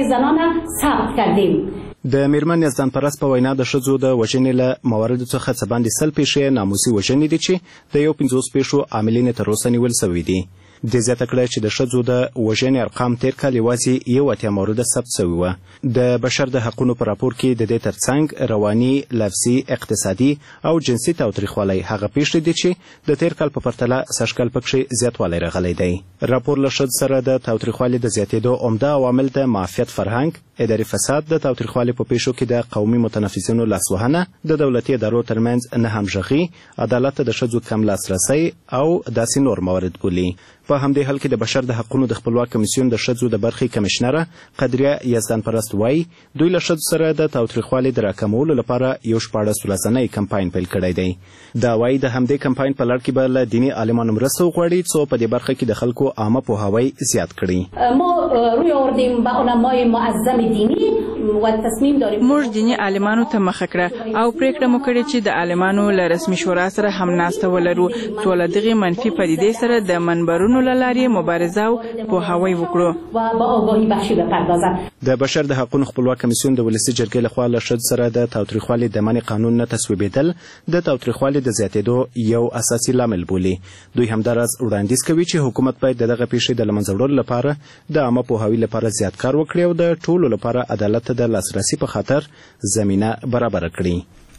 Speaker 16: د میرمن یزدان پرست په وینا د ښځو د وژنې له مواردو څخه څه باندې سل پیښې ناموسي وژنې دي چې د یو پنځوس پیښو عاملین تر اوسه نیول سوي دي. دې زیاته کړه چې د ښځو د وژنې ارقام تېر کال یوازې یو اتیا مورده ثبت سوي وه. د بشر د حقونو په راپور کې د دې ترڅنګ رواني، لفظي، اقتصادي او جنسي تاوتریخوالی هغه پیښې دي چې د تېر کال په پرتله سږکال پکښې زیاتوالی راغلی دی. راپور له ښځو سره د تاوتریخوالي د زیاتېدو عمده عوامل د معافیت فرهنګ، اداري فساد، د تاوتریخوالي په پیښو کې د قومي متنفسینو لاسوهنه، د دولتي ادارو ترمنځ نه همغږي، عدالت ته د ښځو کم لاسرسی او داسې نور موارد بولي. په همدې حال کې د بشر د حقونو د خپلواک کمیسیون د ښځو د برخې کمشنره قدریه یزدان پرست وایي دوی له ښځو سره د تاوتریخوالي د راکمولو لپاره یو شپاړس ورځنی کمپاین پیل کړی دی. دا وایي د همدې کمپاین په لړ کې به له دیني عالمانو مرسته وغواړي څو په دې برخه کې د خلکو عامه پوهاوی زیات کړي.
Speaker 17: ما روی آوردیم به علمای معظم دینی و تصمیم داریم
Speaker 18: موږ دیني عالمانو ته مخه کړه او پریکړه مو کړې چې د عالمانو له رسمي شورا سره هم ناسته ولرو څو له دغې منفي پدیدې سره د منبرونو له لارې مبارزه او پوهاوی وکړو
Speaker 17: و با آگاهی بخشی بپردازد.
Speaker 16: د بشر د حقونو خپلواک کمیسیون د ولسي جرګې لخوا له ښځو سره د تاوتریخوالي د منع قانون نه تصویبېدل د تاوتریخوالي د زیاتېدو یو اساسي لامل بولي. دوی همداراز وړاندیز کوي چې حکومت باید د دغه پیښې د له منځه وړلو لپاره د عامه پوهاوي لپاره زیات کار وکړي او د ټولو لپاره عدالت ته د لاسرسي په خاطر زمینه برابره کړي.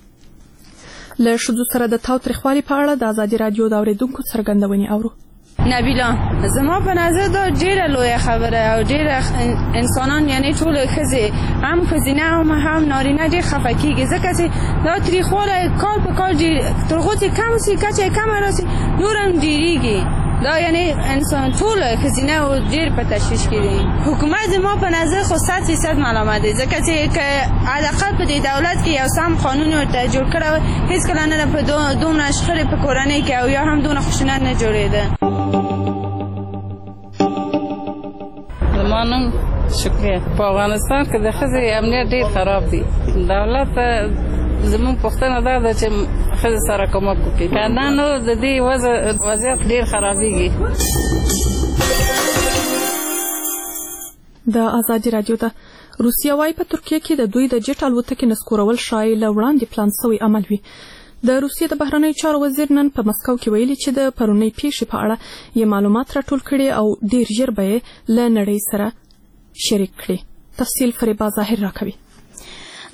Speaker 1: له ښځو سره د تاوتریخوالي په اړه د ازادي راډیو د اورېدونکو څرګندونې اورو.
Speaker 19: نبیلا زما په نظر دا ډیره لویه خبره او ډیره انسانان یعنی ټول ښځې هم ښځینه هم هم نارینه ډېر خفه کېږي ځکه چې دا تریخوالی کال په کال تر هغو چې کم سي کچه یې کمه راسي نور هم ډېرېږي. دا یعنی انسان ټول ښځینه او ډېر په تشویش کې دي. حکومت زما په نظر خو صد فیصد ملامت دی ځکه چې که حداقل په دې دولت کې یو سم قانون ورته جوړ کړی وای هېڅکله نه په دومره شخړې په کورنۍ کې او یا هم دونه خشونت نه جوړېده.
Speaker 20: زما نوم شکریه. په افغانستان کې د ښځې امنیت ډېر خراب دی. دولت زموږ پوښتنه دا ده چې ښځې سره کومک وکړي که نه نو د دې وضعیت ډېر خرابېږي.
Speaker 1: د ازادي راډیو د روسیه وايي په ترکیه کې د دوی د جټ الوتکې نسکورول شایي له وړاندې پلان سوی عمل وي. د روسیې د بهرنیو چارو وزیر نن په مسکو کې ویلي چې د پرونۍ پیښې په اړه یې معلومات راټول کړي او ډېر ژر به یې له نړۍ سره شریک کړي. تفصیل فریبا ظاهر راکوي.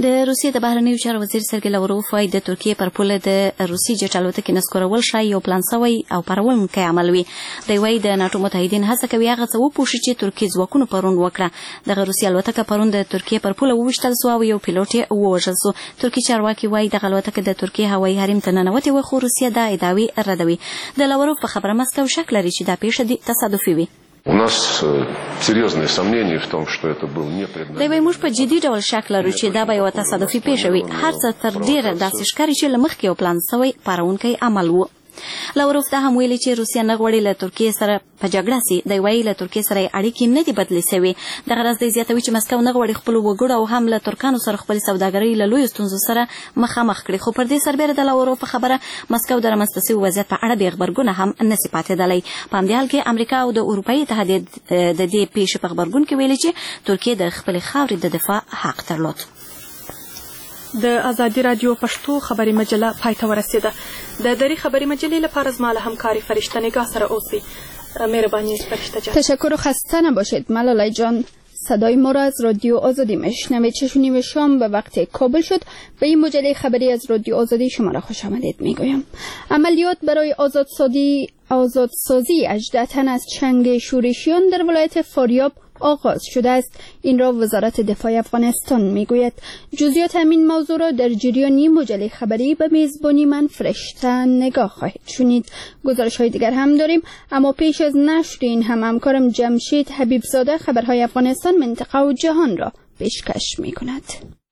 Speaker 2: د روسیې د بهرنیو چارو وزیر سرګی لاوروف وايي د ترکیې پر پوله د روسي جټ الوتکې نسکورول شای یو پلان سوی او پرونکی عمل وي. دی وايي د ناټو متحدین هڅه کوي هغه څه وپوښي چې ترکیې ځواکونو پرون وکړه. دغه روسي الوتکه پرون د ترکیې پر پوله وویشتل سوه او یو پیلوټ یې ووژل سو. ترکي چارواکي وايي دغه الوتکه د ترکیې هوایي حریم ته ننوتې وه، خو روسیه دا ادعاوې ردوي. د لاوروف په خبره مسکو شک لري چې دا پیښه تصادفي وي.
Speaker 21: У нас серьезные сомнения в том, что это был непреднамеренный.
Speaker 2: دی وايي موږ په جدي ډول شک لرو چې دا به یوه تصادفي پیښه وي. هر څه تر ډېره داسې ښکاري چې له مخکې یو پلان سوی پارونکی عمل و. لاوروف دا هم ویلي چې روسیه نه غواړي له ترکیې سره په جګړه سي. دی وايي له ترکیې سره اړیکې نه دي بدلې سوي. دغه راز دی زیاتوي چې مسکو نه غواړي خپلو وګړو او هم له ترکانو سره خپلې سوداګرۍ له لویو ستونزو سره مخامخ کړي. خو پر دې سربیره د لاوروف په خبره مسکو د رامنځته سوي وضعیت په اړه بې غبرګونه هم نسي پاتېدلی. په همدې حال کې امریکا او د اروپایي اتحادیې د دې پیښې په غبرګون کې ویلي چې ترکیې د خپلې خاورې د دفاع حق درلود.
Speaker 1: د ازادي رادیو پښتو خبري مجله پای ته ورسېده. د دری خبري مجلې لپاره زما له همکاري فرشته نگاه سره اوسئ. مهربانی فرشته جان.
Speaker 22: تشکر و خسته نباشید ملالای جان. صدای ما را از رادیو آزادی میشنوید. شش و نیم شام به وقت کابل شد. به این مجله خبری از رادیو آزادی شما را خوش آمدید میگویم. عملیات برای آزادسازی آزادسازی هجده تن از چنگ شورشیان در ولایت فاریاب آغاز شده است. این را وزارت دفاع افغانستان میگوید. جزئیات همین موضوع را در جریان مجله خبری به میزبانی من فرشته نگاه خواهید شنید. گزارش های دیگر هم داریم، اما پیش از نشر این هم همکارم جمشید حبیبزاده خبرهای افغانستان، منطقه و جهان را پیشکش میکند.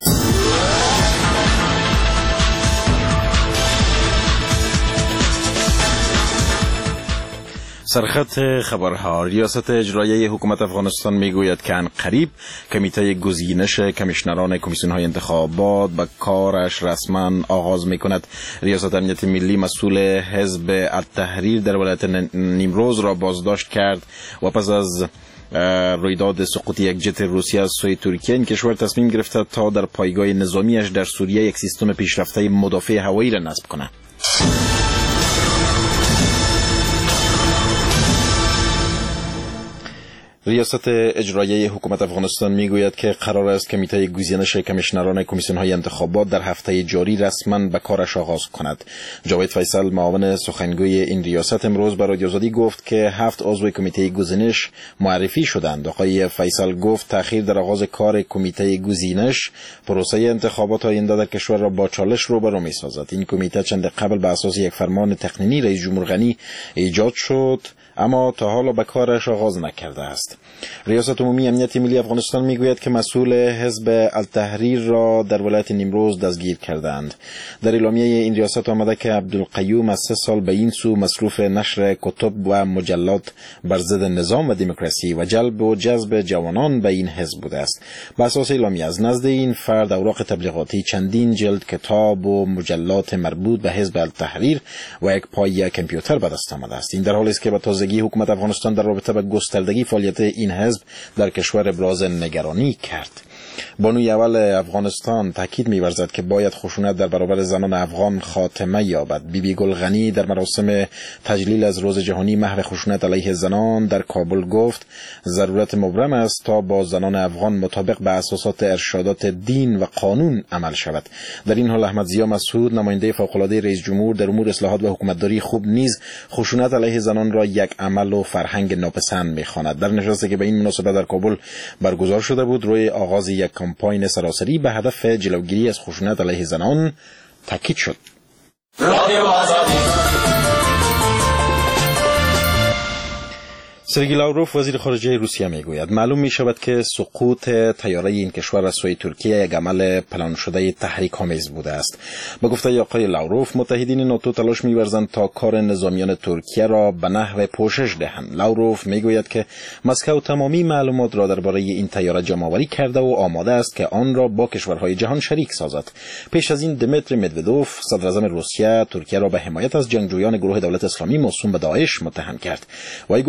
Speaker 23: سرخط خبرها. ریاست اجرایی حکومت افغانستان میگوید که عنقریب کمیته گزینش کمیشنران کمیسیون های انتخابات به کارش رسما آغاز میکند. ریاست امنیت ملی مسئول حزب التحریر در ولایت نیمروز را بازداشت کرد و پس از رویداد سقوط یک جت روسیه از سوی ترکیه این کشور تصمیم گرفته تا در پایگاه نظامیش در سوریه یک سیستم پیشرفته مدافع هوایی را نصب کند. ریاست اجرایی حکومت افغانستان میگوید که قرار است کمیته گزینش کمیشنران کمیسیون های انتخابات در هفته جاری رسما به کارش آغاز کند. جاوید فیصل معاون سخنگوی این ریاست امروز به رادیو آزادی گفت که هفت عضو کمیته گزینش معرفی شدند. آقای فیصل گفت تأخیر در آغاز کار کمیته گزینش پروسه انتخابات آینده در کشور را با چالش روبرو می‌سازد. این کمیته چند قبل به اساس یک فرمان تقنینی رئیس جمهور غنی ایجاد شد، اما تا حالا به کارش آغاز نکرده است. ریاست عمومی امنیت ملی افغانستان میگوید که مسئول حزب التحریر را در ولایت نیمروز دستگیر کردند. در اعلامیه این ریاست آمده که عبدالقیوم از سه سال به این سو مصروف نشر کتب و مجلات بر ضد نظام و دموکراسی و جلب و جذب جوانان به این حزب بوده است. به اساس اعلامیه از نزد این فرد اوراق تبلیغاتی، چندین جلد کتاب و مجلات مربوط به حزب التحریر و یک پایه کامپیوتر به دست آمده است. این در حالی است که به تازگی حکومت افغانستان در رابطه با گستردگی فعالیت این حزب در کشور ابراز نگرانی کرد. بانوی اول افغانستان تاکید می‌ورزد که باید خشونت در برابر زنان افغان خاتمه یابد. بی بی گل غنی در مراسم تجلیل از روز جهانی محو خشونت علیه زنان در کابل گفت ضرورت مبرم است تا با زنان افغان مطابق به اساسات ارشادات دین و قانون عمل شود. در این حال احمد ضیا مسعود نماینده فوق‌العاده رئیس جمهور در امور اصلاحات و حکومتداری خوب نیز خشونت علیه زنان را یک عمل و فرهنگ ناپسند می‌خواند. در نشستی که به این مناسبت در کابل برگزار شده بود روی آغاز یک کمپاین سراسری به هدف جلوگیری از خشونت علیه زنان تاکید شد. سرگی لاوروف وزیر خارجه روسیه میگوید معلوم می شود که سقوط طیاره این کشور از سوی ترکیه یک عمل پلان شده تحریک آمیز بوده است. با گفته آقای لاوروف متحدین ناتو تلاش می‌ورزند تا کار نظامیان ترکیه را به نحو پوشش دهند. لاوروف میگوید که مسکو تمامی معلومات را درباره این طیاره جمع‌آوری کرده و آماده است که آن را با کشورهای جهان شریک سازد. پیش از این دمیتری مدودوف صدر اعظم روسیه ترکیه را به حمایت از جنگجویان گروه دولت اسلامی موسوم به داعش متهم کرد. وی گفت که شمار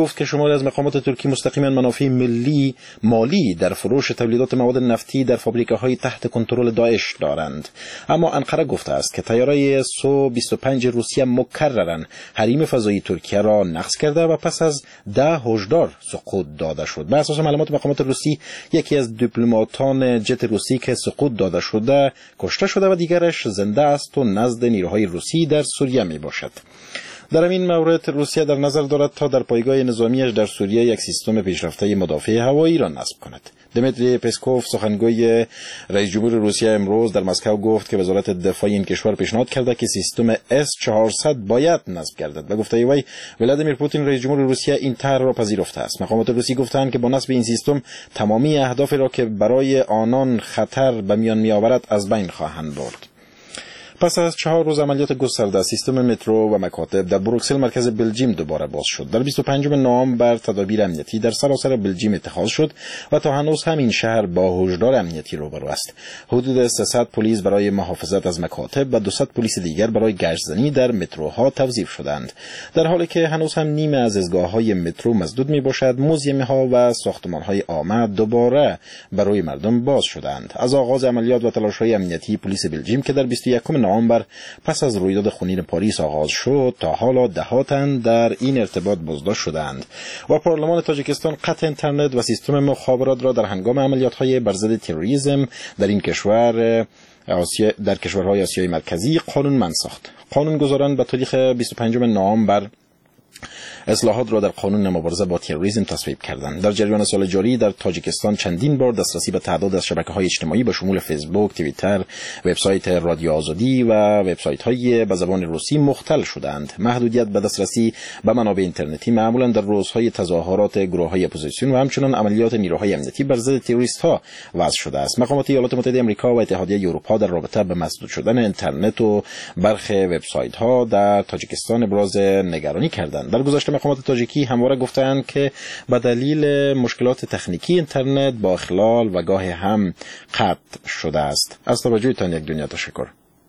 Speaker 23: شماری از مقامات ترکی مستقیما منافع ملی مالی در فروش تولیدات مواد نفتی در فابریکه‌های تحت کنترل داعش دارند. اما انقره گفته است که طیاره سو بیست و پنج روسیه مکرراً حریم فضایی ترکیه را نقض کرده و پس از ده هشدار سقوط داده شد. بر اساس معلومات مقامات روسی، یکی از دیپلماتان جت روسی که سقوط داده شده کشته شده و دیگرش زنده است و نزد نیروهای روسی در سوریه می باشد. در این مورد روسیه در نظر دارد تا در پایگاه نظامیش در سوریه یک سیستم پیشرفته مدافع هوایی را نصب کند. دمیتری پسکوف سخنگوی رئیس جمهور روسیه امروز در مسکو گفت که وزارت دفاع این کشور پیشنهاد کرده که سیستم اس چهارصد باید نصب گردد. و گفته وی ولادیمیر پوتین رئیس جمهور روسیه این طرح را پذیرفته است. مقامات روسی گفتند که با نصب این سیستم تمامی اهدافی را که برای آنان خطر به میان میآورد از بین خواهند برد. پس از چهار روز عملیات گسترده، سیستم مترو و مکاتب در بروکسل مرکز بلژیم دوباره باز شد. در بیست و پنجم نوامبر تدابیر امنیتی در سراسر بلژیم اتخاذ شد و تا هنوز همین شهر با هشدار امنیتی روبرو است. حدود سیصد پلیس برای محافظت از مکاتب و دویست پلیس دیگر برای گشتزنی در متروها توظیف شدند. در حالی که هنوز هم نیمه از ایستگاه‌های مترو مسدود میباشد، موزیم‌ها و ساختمان‌های عامه دوباره برای مردم باز شدند. از آغاز عملیات و تلاش‌های امنیتی پلیس بلژیم که در بیست و یکم نوامبر پس از رویداد خونین پاریس آغاز شد، تا حالا ده تن در این ارتباط بازداشت شدند. و پارلمان تاجیکستان قطع اینترنت و سیستم مخابرات را در هنگام عملیات‌های بر ضد تروریسم در این کشور آسیا در کشورهای آسیای مرکزی قانونمند ساخت. قانونگذاران به تاریخ بیست و پنجم نوامبر اصلاحات را در قانون مبارزه با تروریسم تصویب کردند. در جریان سال جاری در تاجیکستان چندین بار دسترسی به تعداد از شبکه‌های اجتماعی به شمول فیسبوک، توییتر، وبسایت رادیو آزادی و وبسایت‌های به زبان روسی مختل شدند. محدودیت به دسترسی به منابع اینترنتی معمولاً در روزهای تظاهرات گروه‌های اپوزیسیون و همچنین عملیات نیروهای امنیتی بر ضد تروریست‌ها وضع شده است. مقامات ایالات متحده آمریکا و اتحادیه اروپا در رابطه با مسدود شدن اینترنت و برخی وبسایت‌ها در تاجیکستان ابراز نگرانی کردند. در گذشته مقامات تاجیکی همواره گفتند که به دلیل مشکلات تکنیکی اینترنت با اخلال و گاه هم قطع شده است. از توجهتان یک دنیا تشکر.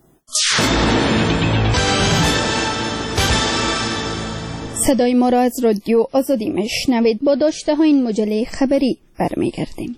Speaker 22: صدای ما را از رادیو آزادی میشنوید. با داشته ها این مجله خبری برمیگردیم.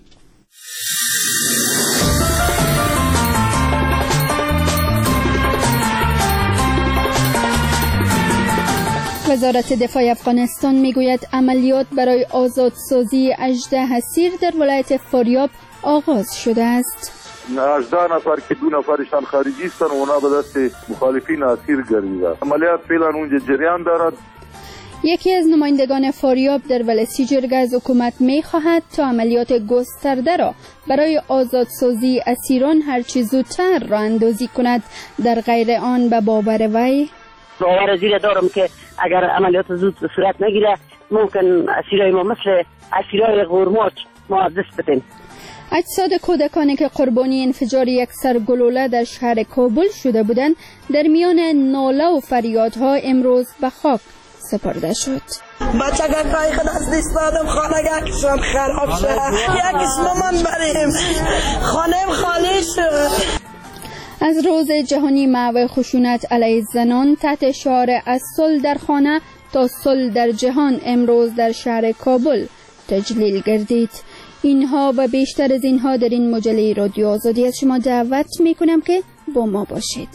Speaker 22: وزارت دفاع افغانستان میگوید عملیات برای آزادسازی اژده اسیر در ولایت فاریاب آغاز شده است.
Speaker 7: هجده نفر که دو نفرشان خارجی هستند و اونا به دست مخالفین اسیر گردیدند. عملیات فعلا اونجا جریان دارد.
Speaker 22: یکی از نمایندگان فاریاب در ولسی جرگه از حکومت میخواهد تا عملیات گسترده را برای آزادسازی اسیران هرچی زودتر راه اندازی کند. در غیر آن به باور وی
Speaker 9: باور زیر دارم که اگر عملیات زود صورت نگیره ممکن اسیرای ما مثل اسیرای غورماچ ما از دست بدیم.
Speaker 22: اجساد کودکانی که قربانی انفجار یک سرگلوله در شهر کابل شده بودند در میان ناله و فریادها امروز به خاک سپرده شد.
Speaker 10: بچه که قایق دست دیستادم خانه گکشم خراب شد. یکیش مامان بریم خانه خالی شد.
Speaker 22: از روز جهانی محو خشونت علیه زنان تحت شعار از صلح در خانه تا صلح در جهان امروز در شهر کابل تجلیل گردید. اینها و بیشتر از اینها در این مجله رادیو آزادی از شما دعوت می کنم که با ما باشید.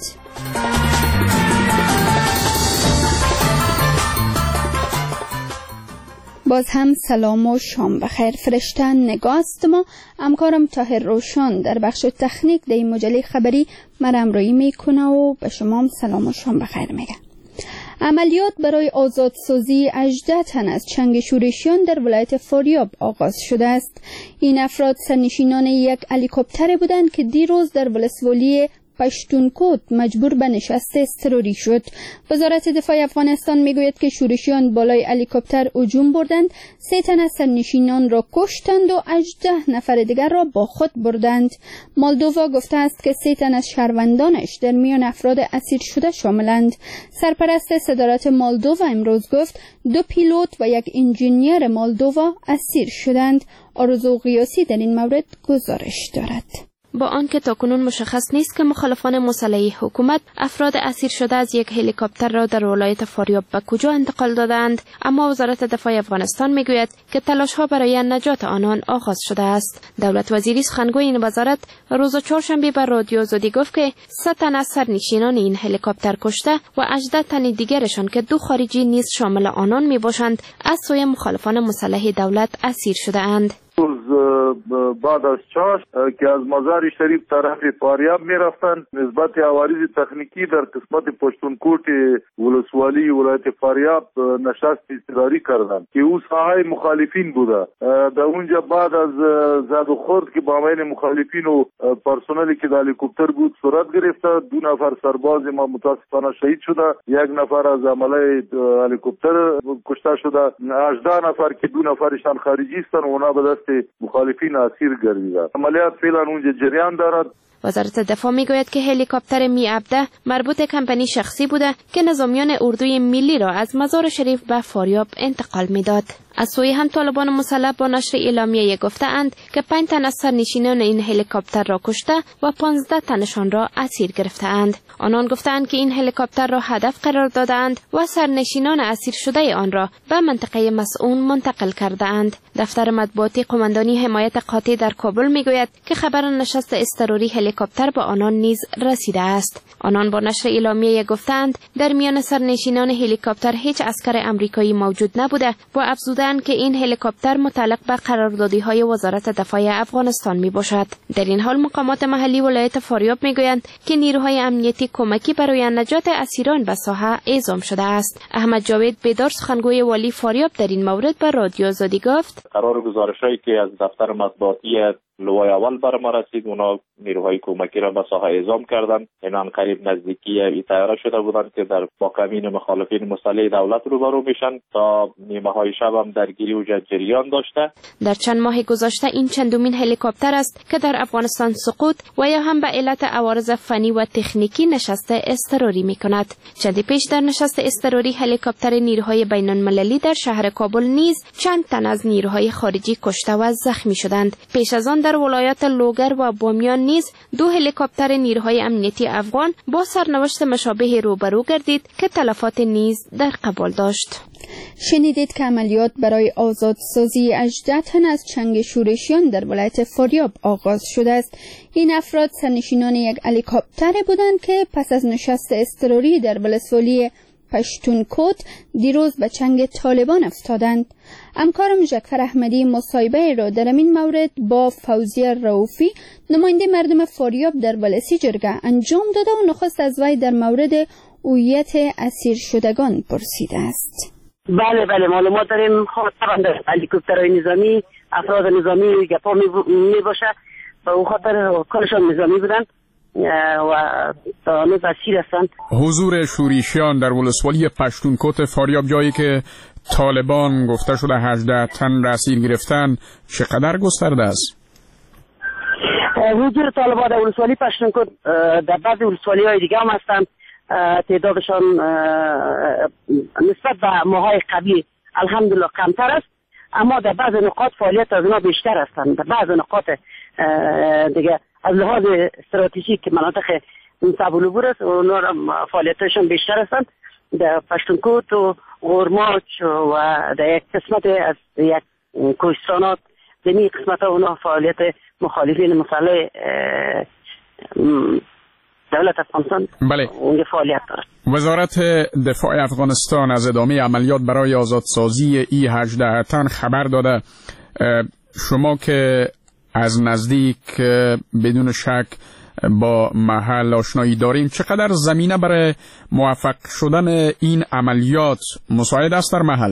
Speaker 22: باز هم سلام و شام بخیر. فرشته نگاست ما همکارم طاهر روشن در بخش تکنیک در این مجله خبری مرمرویی میکنه و به شما هم سلام و شام بخیر میگه. عملیات برای آزادسازی هجده تن از چنگ شورشیان در ولایت فاریاب آغاز شده است. این افراد سرنشینان یک هلیکوپتر بودند که دیروز در ولسوالی پشتونکوت مجبور به نشست اضطراری شد. وزارت دفاع افغانستان میگوید که شورشیان بالای هلیکوپتر هجوم بردند، سه تن از سرنشینان را کشتند و هجده نفر دیگر را با خود بردند. مالدووا گفته است که سه تن از شهروندانش در میان افراد اسیر شده شاملند. سرپرست صدارت مالدووا امروز گفت دو پیلوت و یک انجینیر مالدووا اسیر شدند. آرزو قیاسی در این مورد گزارش دارد.
Speaker 15: با آنکه تاکنون مشخص نیست که مخالفان مسلح حکومت افراد اسیر شده از یک هلیکوپتر را در ولایت فاریاب به کجا انتقال دادند، اما وزارت دفاع افغانستان میگوید که تلاش‌ها برای نجات آنان آغاز شده است. دولت وزیری سخنگوی این وزارت روز چهارشنبه به رادیو آزادی گفت که صد تن از سرنشینان این هلیکوپتر کشته و هجده تن دیگرشان که دو خارجی نیز شامل آنان میباشند از سوی مخالفان مسلح دولت اسیر شده اند.
Speaker 7: بعد از چاش که از مزار شریف طرف فاریاب می رفتند نسبت عوارض تکنیکی در قسمت پشتونکوت ولسوالی ولایت فاریاب نشست اضطراری کردند که او ساحه مخالفین بوده. در اونجا بعد از زد و خورد که با بین مخالفین و پرسنلی که در هلیکوپتر بود صورت گرفته، دو نفر سرباز ما متاسفانه شهید شده، یک نفر از عمله هلیکوپتر کشته شده، هجده نفر که دو نفرشان خارجی هستند و اونا به دست مخالفین اسیر گردیده. عملیات فعلا اونجا جریان دارد.
Speaker 15: وزارت دفاع میگوید که هلیکوپتر می عبده مربوط کمپانی شخصی بوده که نظامیان اردوی ملی را از مزار شریف به فاریاب انتقال میداد. از سوی هم طالبان مسلح با نشر اعلامیه گفته‌اند که پنج تن از سرنشینان این هلیکوپتر را کشته و پانزده تنشان را اسیر گرفته‌اند. آنان گفتند که این هلیکوپتر را هدف قرار دادند و سرنشینان اسیر شده آن را به منطقه مسئول منتقل کرده‌اند. دفتر مطبوعاتی قماندانی حمایت قاطع در کابل میگوید که خبر نشست اضطراری هلیکوپتر به آنان نیز رسیده است. آنان با نشر اعلامیه گفتند در میان سرنشینان هلیکوپتر هیچ عسکر آمریکایی موجود نبوده و افزودند که این هلیکوپتر متعلق به قراردادی‌های وزارت دفاع افغانستان میباشد. در این حال مقامات محلی ولایت فاریاب میگویند که نیروهای امنیتی کمکی برای نجات اسیران به ساحه اعزام شده است. احمد جاوید بیدار سخنگوی والی فاریاب در این مورد به رادیو آزادی گفت:
Speaker 4: قرار گزارشایی که از دفتر مطبوعاتی لوای اول بر ما رسید، اونا نیروهای کمکی را به ساحه اعزام کردند. اینان قریب نزدیکی ای تیاره شده بودند که در با کمین مخالفین مسلح دولت روبرو میشن. تا نیمه های شب هم درگیری و جریان داشته.
Speaker 15: در چند ماه گذشته این چندمین هلیکوپتر است که در افغانستان سقوط و یا هم به علت عوارض فنی و تکنیکی نشست اضطراری میکند. چندی پیش در نشست اضطراری هلیکوپتر نیروهای بین المللی در شهر کابل نیز چند تن از نیروهای خارجی کشته و زخمی شدند. پیش از آن در ولایات لوگر و بامیان نیز دو هلیکوپتر نیروهای امنیتی افغان با سرنوشت مشابه روبرو گردید که تلفات نیز در قبال داشت.
Speaker 22: شنیدید که عملیات برای آزادسازی هجده تن از چنگ شورشیان در ولایت فاریاب آغاز شده است. این افراد سرنشینان یک هلیکوپتر بودند که پس از نشست اضطراری در ولسوالی پشتونکوت دیروز به چنگ طالبان افتادند. همکارم جعفر احمدی مصاحبه را در این مورد با فوزیه رؤوفی نماینده مردم فاریاب در ولسی جرگه انجام داده و نخست از وی در مورد هویت اسیر شدگان پرسیده است.
Speaker 9: بله بله معلومات داریم. طبعا در هلیکوپترهای نظامی افراد نظامی گپا می باشه و او خاطر کارشان نظامی بودن و هنوز اسیر هستند.
Speaker 8: حضور شورشیان در ولسوالی پشتونکوت فاریاب، جایی که طالبان گفته شده هجده تن را اسیر گرفتن، چقدر گسترده است؟
Speaker 9: حضور طالبان در ولسوالی پشتونکوت در بعضی ولسوالی های دیگه هم هستند. تعدادشان نسبت به ماهای قبلی الحمدلله کمتر است، اما در بعض نقاط فعالیت از اونا بیشتر هستند. در بعض نقاط دیگه از لحاظ استراتژیک مناطق صبولبور است، اونا فعالیتشان بیشتر هستند. در پشتونکوت و غورماچ و در یک قسمت از یک کوهستانات در این قسمت اونا فعالیت مخالفین مسلح دولت افغانستان
Speaker 8: بله.
Speaker 9: اونجا فعالیت دارد.
Speaker 8: وزارت دفاع افغانستان از ادامه عملیات برای آزادسازی ای هجده تن خبر داده. شما که از نزدیک بدون شک با محل آشنایی داریم، چقدر زمینه برای موفق شدن این عملیات مساعد است در محل؟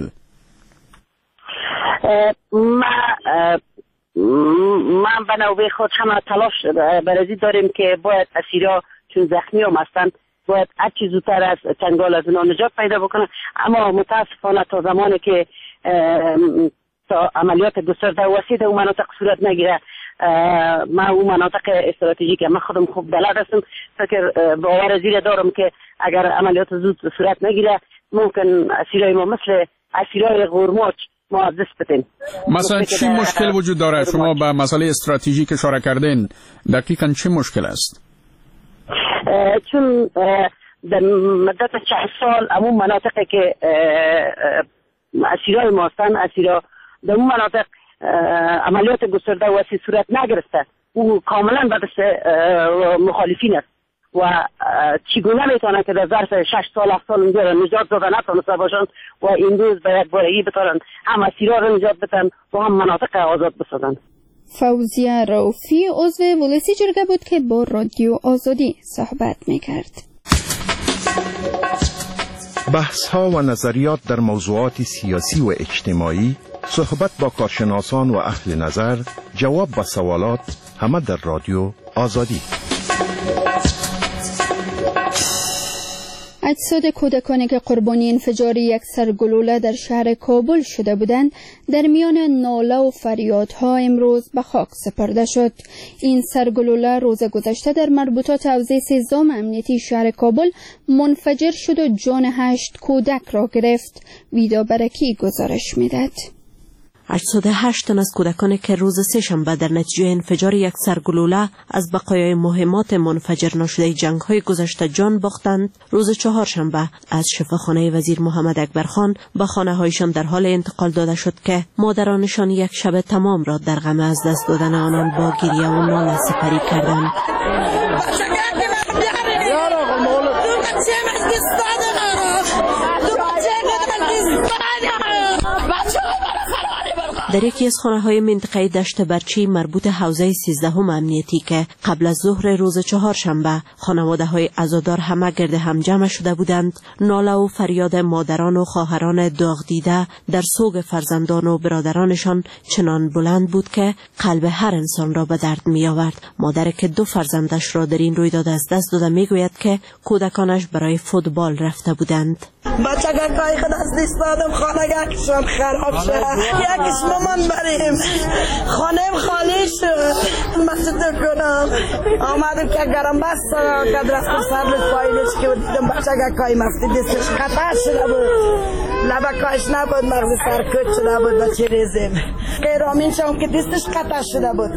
Speaker 9: ما من به نوبه خود همه تلاش برازی داریم که باید اسیرا چون زخمی هم هستند باید هر چی زودتر از چنگال از اونا نجات پیدا بکنن، اما متاسفانه تا زمانی که تا عملیات گسترده و وسیع در اون مناطق صورت نگیره، ما اون مناطق استراتژیک من خودم خوب بلد هستم، فکر باور زیر دارم که اگر عملیات زود صورت نگیره ممکن اسیرای ما مثل اسیرای غورماچ ما از دست بدیم.
Speaker 8: مثلا چی مشکل وجود داره؟ شما به مسئله استراتژیک اشاره کردین، دقیقاً چه مشکل است؟
Speaker 9: چون در مدت چند سال همون مناطقی که اسیرای ما هستن، اسیرا در اون مناطق عملیات گسترده و وسیع صورت نگرفته، او کاملا به دست مخالفین است و چگونه میتونن که در ظرف شش سال هفت سال اونجا نجات دادن نتونسته باشن و این روز به یک بارگی بتونن هم اسیرا رو نجات بدن و هم مناطق آزاد بسازن.
Speaker 22: فوزیه رؤوفی عضو ولسی جرگه بود که با رادیو آزادی صحبت میکرد.
Speaker 6: بحث ها و نظریات در موضوعات سیاسی و اجتماعی، صحبت با کارشناسان و اهل نظر، جواب به سوالات، همه در رادیو آزادی.
Speaker 22: اجساد کودکانی که قربانی انفجار یک سرگلوله در شهر کابل شده بودند در میان ناله و فریادها امروز به خاک سپرده شد. این سرگلوله روز گذشته در مربوطات حوزه سیزدهم امنیتی شهر کابل منفجر شد و جان هشت کودک را گرفت. ویدا برکی گزارش میدهد.
Speaker 11: اجساد هشت تن از کودکانی که روز سه‌شنبه در نتیجه انفجار یک سرگلوله از بقایای مهمات منفجر نشده جنگ‌های گذشته جان باختند، روز چهارشنبه از شفاخانه وزیر محمد اکبرخان به خانه‌هایشان در حال انتقال داده شد که مادرانشان یک شب تمام را در غم از دست دادن آنان با گریه و ناله سپری کردند. در یکی از خانه‌های منطقه دشت برچی مربوط حوزه سیزدهم امنیتی که قبل از ظهر روز چهارشنبه خانواده‌های عزادار همه گرد هم جمع شده بودند، ناله و فریاد مادران و خواهران داغ دیده در سوگ فرزندان و برادرانشان چنان بلند بود که قلب هر انسان را به درد می آورد. مادر که دو فرزندش را در این رویداد از دست داده می گوید که کودکانش برای فوتبال رفته بودند.
Speaker 10: بچه که کاری خود از دست دادم، خانه یکیشم خراب شد، یکیش مامان بریم، خانم خالی شد، مسجد کنم آمدم که گرم بست که درستم سر پایینش که دیدم بچه که کاری مفتی دستش خطر شده بود، لبه کاش نبود، مغز سرکت شده بود بچه ریزیم قیرامین شم که دستش خطر شده بود.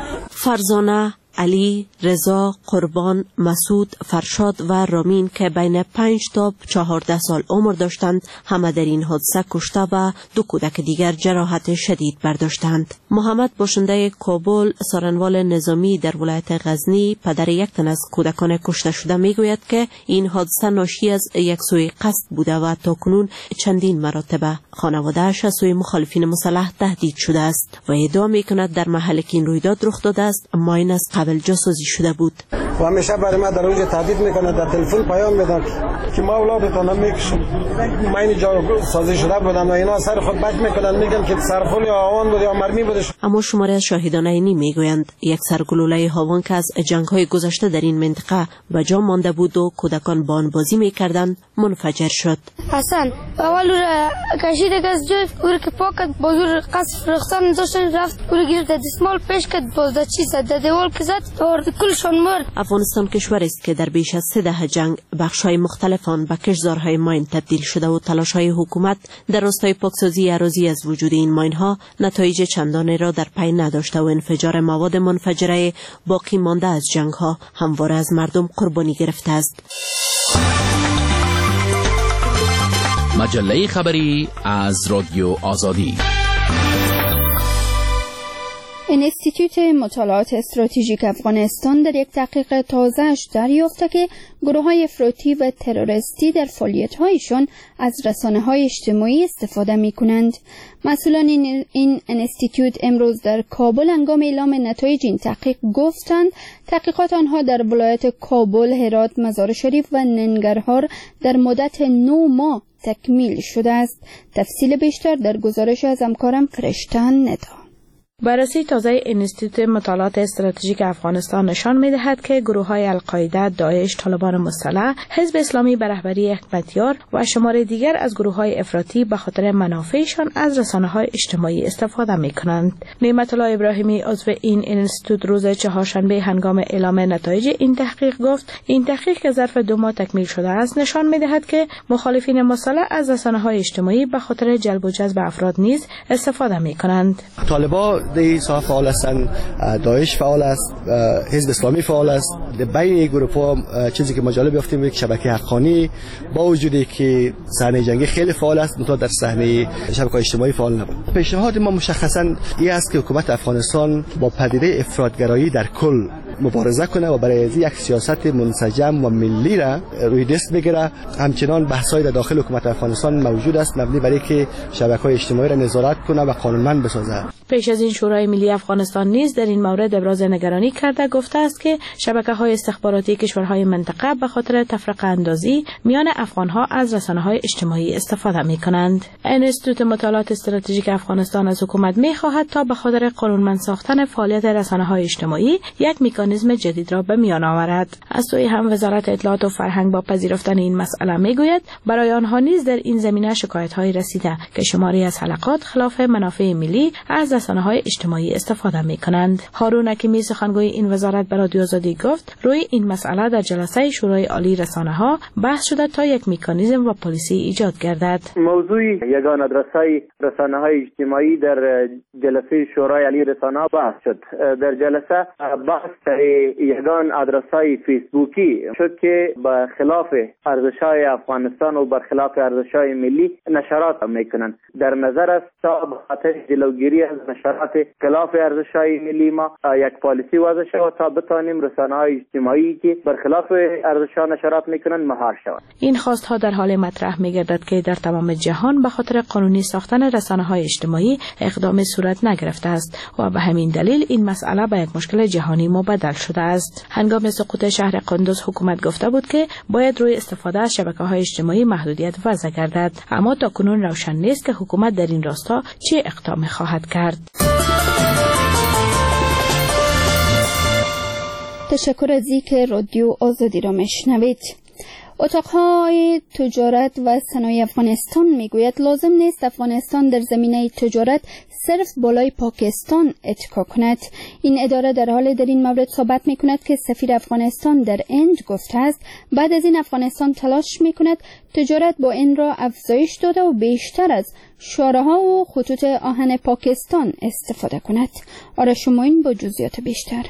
Speaker 11: فرزانه، علی، رضا، قربان، مسعود، فرشاد و رامین که بین پنج تا چهارده سال عمر داشتند همه در این حادثه کشته و دو کودک دیگر جراحت شدید برداشتند. محمد باشنده کابل سارنوال نظامی در ولایت غزنی پدر یک تن از کودکان کشته شده میگوید که این حادثه ناشی از یک سوی قصد بوده و تاکنون چندین مراتب خانواده‌اش از سوی مخالفین مسلح تهدید شده است و ادعا میکند در محل که این رویداد رخ داده است ما این از قبل جاسوزی شده بود
Speaker 12: و همیشه برای ما در اونجا تهدید میکنه، در تلفن پیام میدن که ما اولادتون میکشیم. ما این جا سازی شده بودم و اینا سر خود بک میکنن، میگن که سرخول یا هاوان بود یا مرمی بودش.
Speaker 11: اما شماره از شاهدان عینی میگویند یک سرگلوله هاوان که از جنگ‌های گذشته در این منطقه به جا مانده بود و کودکان با آن بازی میکردند منفجر شد.
Speaker 24: حسن اول را کشید از جای او که پاکت بازور قصف رختن داشتن رفت او گرفت دستمال پیش کرد باز چی زد در دیوار که زد اور کلشون مرد.
Speaker 11: افغانستان کشور است که در بیش از سه دهه جنگ بخش‌های مختلف آن به کشتزارهای ماین تبدیل شده و تلاش‌های حکومت در راستای پاکسازی اراضی از وجود این ماین‌ها نتایج چندانی را در پی نداشته و انفجار مواد منفجره باقی مانده از جنگ‌ها همواره از مردم قربانی گرفته است.
Speaker 25: مجله خبری از رادیو آزادی.
Speaker 22: انستیتوت مطالعات استراتژیک افغانستان در یک تحقیق تازه‌اش دریافته که گروه‌های افراطی و تروریستی در فعالیت‌هایشان از رسانه‌های اجتماعی استفاده می‌کنند. مسئولان این, این انستیتوت امروز در کابل هنگام اعلام نتایج این تحقیق گفتند تحقیقات آنها در ولایت کابل، هرات، مزار شریف و ننگرهار در مدت نه ماه تکمیل شده است. تفصیل بیشتر در گزارش از همکارم فرشتن ندا.
Speaker 3: بررسی تازه انستیتوت مطالعات استراتژیک افغانستان نشان می‌دهد که گروه‌های القاعده، داعش، طالبان مسلح، حزب اسلامی به رهبری حکمتیار و شمار دیگر از گروه‌های افراطی به خاطر منافعشان از رسانه‌های اجتماعی استفاده می‌کنند. نعمت الله ابراهیمی عضو این انستیتوت روز چهارشنبه هنگام اعلام نتایج این تحقیق گفت این تحقیق که ظرف دو ماه تکمیل شده است نشان می‌دهد که مخالفین مسلح از رسانه‌های اجتماعی به خاطر جلب و جذب افراد نیز استفاده می‌کنند.
Speaker 5: طالبان در ساحه فعال هستند، داعش فعال است، حزب اسلامی فعال است. بین این گروه‌ها چیزی که مجالب یافتیم یک شبکه حقانی با وجودی که صحنه جنگی خیلی فعال است، منتها در صحنه شبکه‌های اجتماعی فعال نبود. پیشنهاد ما مشخصاً این است که حکومت افغانستان با پدیده افراطگرایی در کل مبارزه کنه و برای از یک سیاست منسجم و ملی را روی دست بگیره. همچنان بحث‌های در داخل حکومت افغانستان موجود است مبنی بر اینکه شبکه‌های اجتماعی را نظارت کنه و قانونمند بسازه.
Speaker 3: پیش از این شورای ملی افغانستان نیز در این مورد ابراز نگرانی کرده گفته است که شبکه‌های استخباراتی کشورهای منطقه به خاطر تفرقه اندازی میان افغان‌ها از رسانه‌های اجتماعی استفاده می‌کنند. انستیتوت مطالعات استراتژیک افغانستان از حکومت می‌خواهد تا به خاطر قانونمند ساختن فعالیت رسانه‌های اجتماعی یک مکانیزم جدید را به میان آورد. از سوی هم وزارت اطلاعات و فرهنگ با پذیرفتن این مسئله میگوید برای آنها نیز در این زمینه شکایت‌های رسیده که شماری از حلقات خلاف منافع ملی از رسانه‌های اجتماعی استفاده می‌کنند. هارون حکیمی سخنگوی این وزارت به رادیو آزادی گفت روی این مسئله در جلسه شورای عالی رسانه‌ها بحث شده تا یک مکانیزم و پلیسی ایجاد گردد.
Speaker 13: موضوع یگان آدرس‌های رسانه‌های اجتماعی در جلسه شورای عالی رسانه‌ها بحث شد. در جلسه بحث یگان آدرس‌های فیسبوکی شد که به خلاف ارزش‌های افغانستان و برخلاف ارزش‌های ملی نشرات می‌کنند. در نظر است تا به خاطر جلوگیری از نشرات خلاف ارزش‌های ملی ما یک پالیسی وضع شود تا بتوانیم رسانه‌های اجتماعی که برخلاف ارزش‌ها نشرات می‌کنند مهار شود.
Speaker 3: این خواست‌ها در حال مطرح می‌گردد که در تمام جهان به خاطر قانونی ساختن رسانه‌های اجتماعی اقدام صورت نگرفته است و به همین دلیل این مسئله به یک مشکل جهانی مبدل شده است. هنگام سقوط شهر قندوز حکومت گفته بود که باید روی استفاده از شبکه‌های اجتماعی محدودیت وضع گردد، اما تاکنون روشن نیست که حکومت در این راستا چه اقدامی خواهد کرد.
Speaker 22: تشکر از اینکه رادیو آزادی را میشنوید. اتاقهای تجارت و صنایع افغانستان میگوید لازم نیست افغانستان در زمینه تجارت صرف بالای پاکستان اتکا کند. این اداره در حال در این مورد ثابت میکند که سفیر افغانستان در هند گفته است بعد از این افغانستان تلاش میکند تجارت با این را افزایش داده و بیشتر از شاره‌ها و خطوط آهن پاکستان استفاده کند. آرش معین با جزئیات بیشتر.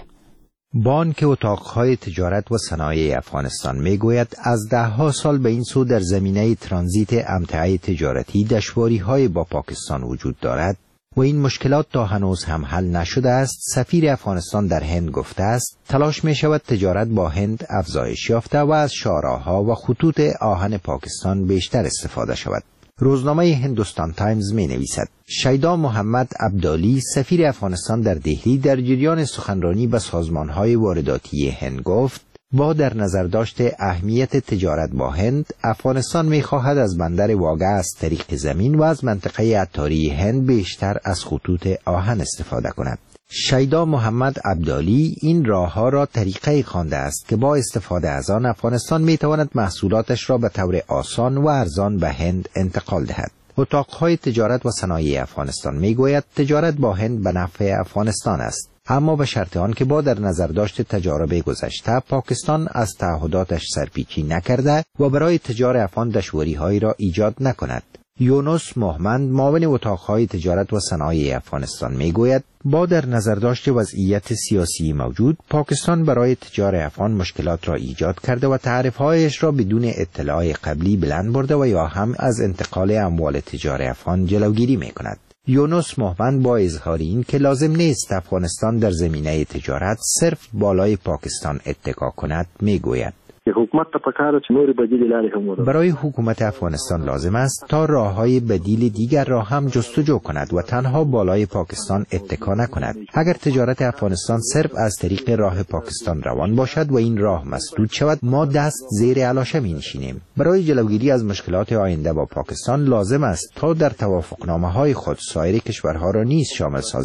Speaker 14: بانک اتاقهای تجارت و صنایع افغانستان میگوید از ده ها سال به این سو در زمینه ترانزیت امتعه تجارتی دشواری‌های با پاکستان وجود دارد و این مشکلات تا هنوز هم حل نشده است. سفیر افغانستان در هند گفته است تلاش می شود تجارت با هند افزایش یافته و از شاهراه‌ها و خطوط آهن پاکستان بیشتر استفاده شود. روزنامه هندوستان تایمز می نویسد شیدا محمد عبدالی سفیر افغانستان در دهلی در جریان سخنرانی به سازمان‌های وارداتی هند گفت با در نظر داشته اهمیت تجارت با هند افغانستان می خواهد از بندر واگه از طریق زمین و از منطقه عطاری هند بیشتر از خطوط آهن استفاده کند. شیدا محمد عبدالی این راه‌ها را طریقه خوانده است که با استفاده از آن افغانستان می‌تواند محصولاتش را به طور آسان و ارزان به هند انتقال دهد. اتاقهای تجارت و صنایع افغانستان می‌گوید تجارت با هند به نفع افغانستان است، اما به شرط آن که با در نظر داشت تجارب گذشته پاکستان از تعهداتش سرپیچی نکرده و برای تجار افغان دشواری‌هایی را ایجاد نکند. یونس محمد معاون اتاقهای تجارت و صنایع افغانستان میگوید با در نظر داشت وضعیت سیاسی موجود پاکستان برای تجار افغان مشکلات را ایجاد کرده و تعرفهایش را بدون اطلاع قبلی بلند برده و یا هم از انتقال اموال تجار افغان جلوگیری میکند. یونس محمد با اظهار این که لازم نیست افغانستان در زمینه تجارت صرف بالای پاکستان اتکا کند میگوید
Speaker 18: حکومت ته پکاره چې نور بدیل لارې هم ورته.
Speaker 14: برای حکومت افغانستان لازم است تا راههای بدیل دیگر را هم جستجو کند و تنها بالای پاکستان اتکا نکند. اگر تجارت افغانستان صرف از طریق راه پاکستان روان باشد و این راه مسدود شود ما دست زیر علاشه می نشینیم. برای جلوگیری از مشکلات آینده با پاکستان لازم است تا در توافقنامه های خود سایر کشورها را نیز شامل سازیم.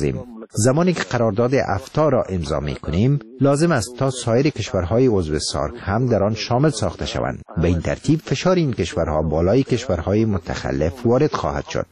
Speaker 14: زمانی که قرارداد افتا را امضا می‌کنیم لازم است تا سایر کشورهای عضو سارک هم در آن شامل ساخته شوند. به این ترتیب فشار این کشورها بالای کشورهای متخلف وارد خواهد شد.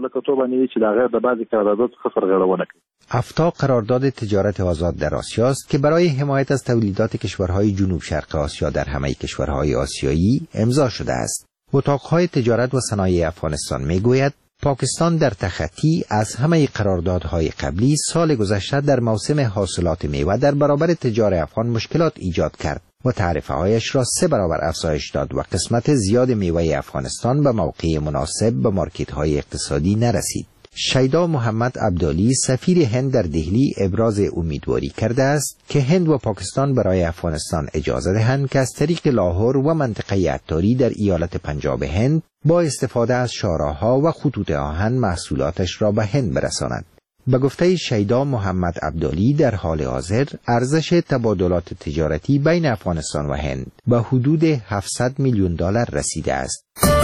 Speaker 14: افتا قرارداد تجارت آزاد در آسیا است که برای حمایت از تولیدات کشورهای جنوب شرق آسیا در همه کشورهای آسیایی امضا شده است. اتاقهای تجارت و صنایع افغانستان میگوید پاکستان در تخطی از همه قراردادهای قبلی سال گذشته در موسم حاصلات میوه در برابر تجار افغان مشکلات ایجاد کرد و تعرفه هایش را سه برابر افزایش داد و قسمت زیاد میوه افغانستان به موقع مناسب به مارکت های اقتصادی نرسید. شیدا محمد عبدالی سفیر هند در دهلی ابراز امیدواری کرده است که هند و پاکستان برای افغانستان اجازه دهند که از طریق لاهور و منطقه عطاری در ایالت پنجاب هند با استفاده از شاهراه‌ها و خطوط آهن محصولاتش را به هند برساند. به گفته شیدا محمد عبدالی در حال حاضر ارزش تبادلات تجارتی بین افغانستان و هند به حدود هفتصد میلیون دلار رسیده است.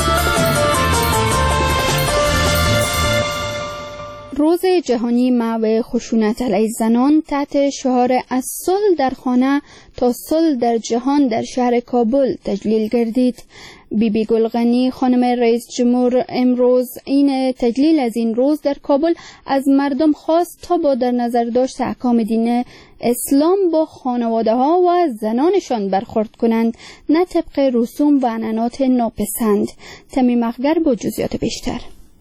Speaker 22: روز جهانی محو خشونت علیه زنان تحت شعار از صلح در خانه تا صلح در جهان در شهر کابل تجلیل گردید. بی بی گلغنی خانم رئیس جمهور امروز این تجلیل از این روز در کابل از مردم خواست تا با در نظر داشت احکام دین اسلام با خانواده ها و زنانشان برخورد کنند، نه طبق رسوم و عنعنات ناپسند. تمیم اخگر با جزئیات بیشتر.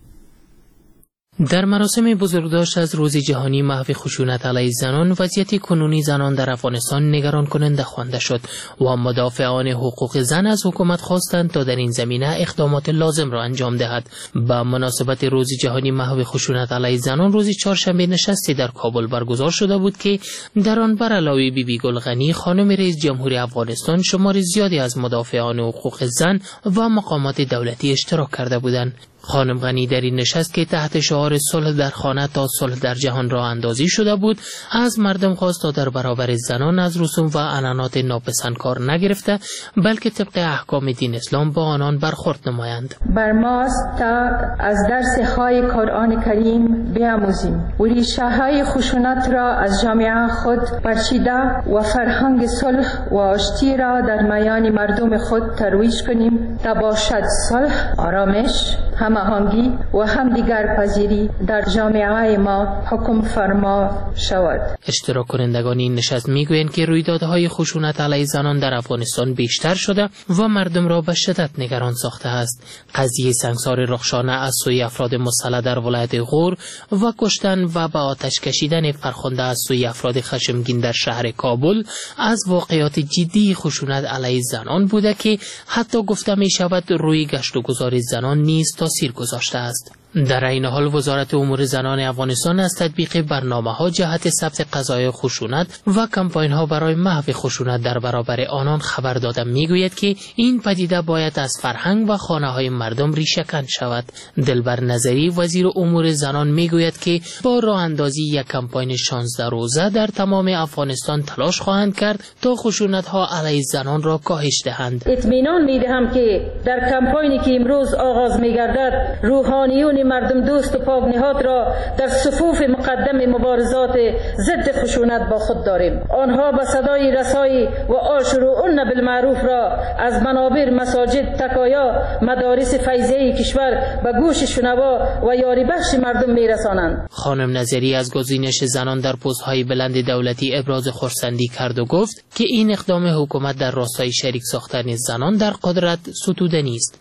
Speaker 16: در مراسم بزرگداشت از روز جهانی محو خشونت علیه زنان، وضعیت کنونی زنان در افغانستان نگران کننده خوانده شد و مدافعان حقوق زن از حکومت خواستند تا در این زمینه اقدامات لازم را انجام دهد. با مناسبت روز جهانی محو خشونت علیه زنان روز چهارشنبه نشستی در کابل برگزار شده بود که در آن بر علاوه بی بی گلغنی خانم رئیس جمهور افغانستان شمار زیادی از مدافعان حقوق زن و مقامات دولتی اشتراک کرده بودند. خانم غنی در این نشست که تحت شعار صلح در خانه تا صلح در جهان را اندازی شده بود از مردم خواست تا در برابر زنان از رسوم و عنعنات ناپسند کار نگرفته بلکه طبق احکام دین اسلام با آنان برخورد نمایند.
Speaker 17: بر ماست تا از درس های قرآن کریم بیاموزیم و ریشه های خشونت را از جامعه خود برچیده و فرهنگ صلح و آشتی را در میان مردم خود ترویج کنیم تا باشد صلح، آرامش، هماهنگی و همدیگر پذیری در جامعه ما حکم فرما شود.
Speaker 16: اشتراک کنندگان این نشست میگویند که رویدادهای خشونت علیه زنان در افغانستان بیشتر شده و مردم را به شدت نگران ساخته است. قضیه سنگسار رخشانه از سوی افراد مسلح در ولایت غور و کشتن و به آتش کشیدن فرخنده از سوی افراد خشمگین در شهر کابل از واقعات جدی خشونت علیه زنان بوده که حتی گفته می شود روی گشت و گذار زنان نیز تاثیر گذاشته است. در این حال وزارت امور زنان افغانستان از تطبیق برنامه‌ها جهت ثبت قضایای خشونت و کمپاین‌ها برای محو خشونت در برابر آنان خبر داده میگوید که این پدیده باید از فرهنگ و خانه‌های مردم ریشه‌کن شود. دلبر نظری وزیر امور زنان میگوید که با راه اندازی یک کمپاین شانزده روزه در تمام افغانستان تلاش خواهند کرد تا خشونت‌ها علیه زنان را کاهش دهند.
Speaker 17: اطمینان می‌دهم که در کمپاینی که امروز آغاز می‌گردد روحانیون مردم دوست و پاک نهاد را در صفوف مقدم مبارزات ضد خشونت با خود داریم. آنها به صدای رسایی و آشروعن بالمعروف را از منابر، مساجد، تکایا، مدارس فیضه کشور به گوش شنوا و یاری بخش مردم میرسانند.
Speaker 16: خانم نظری از گزینش زنان در پست‌های بلند دولتی ابراز خرسندی کرد و گفت که این اقدام حکومت در راستای شریک ساختن زنان در قدرت ستوده نیست.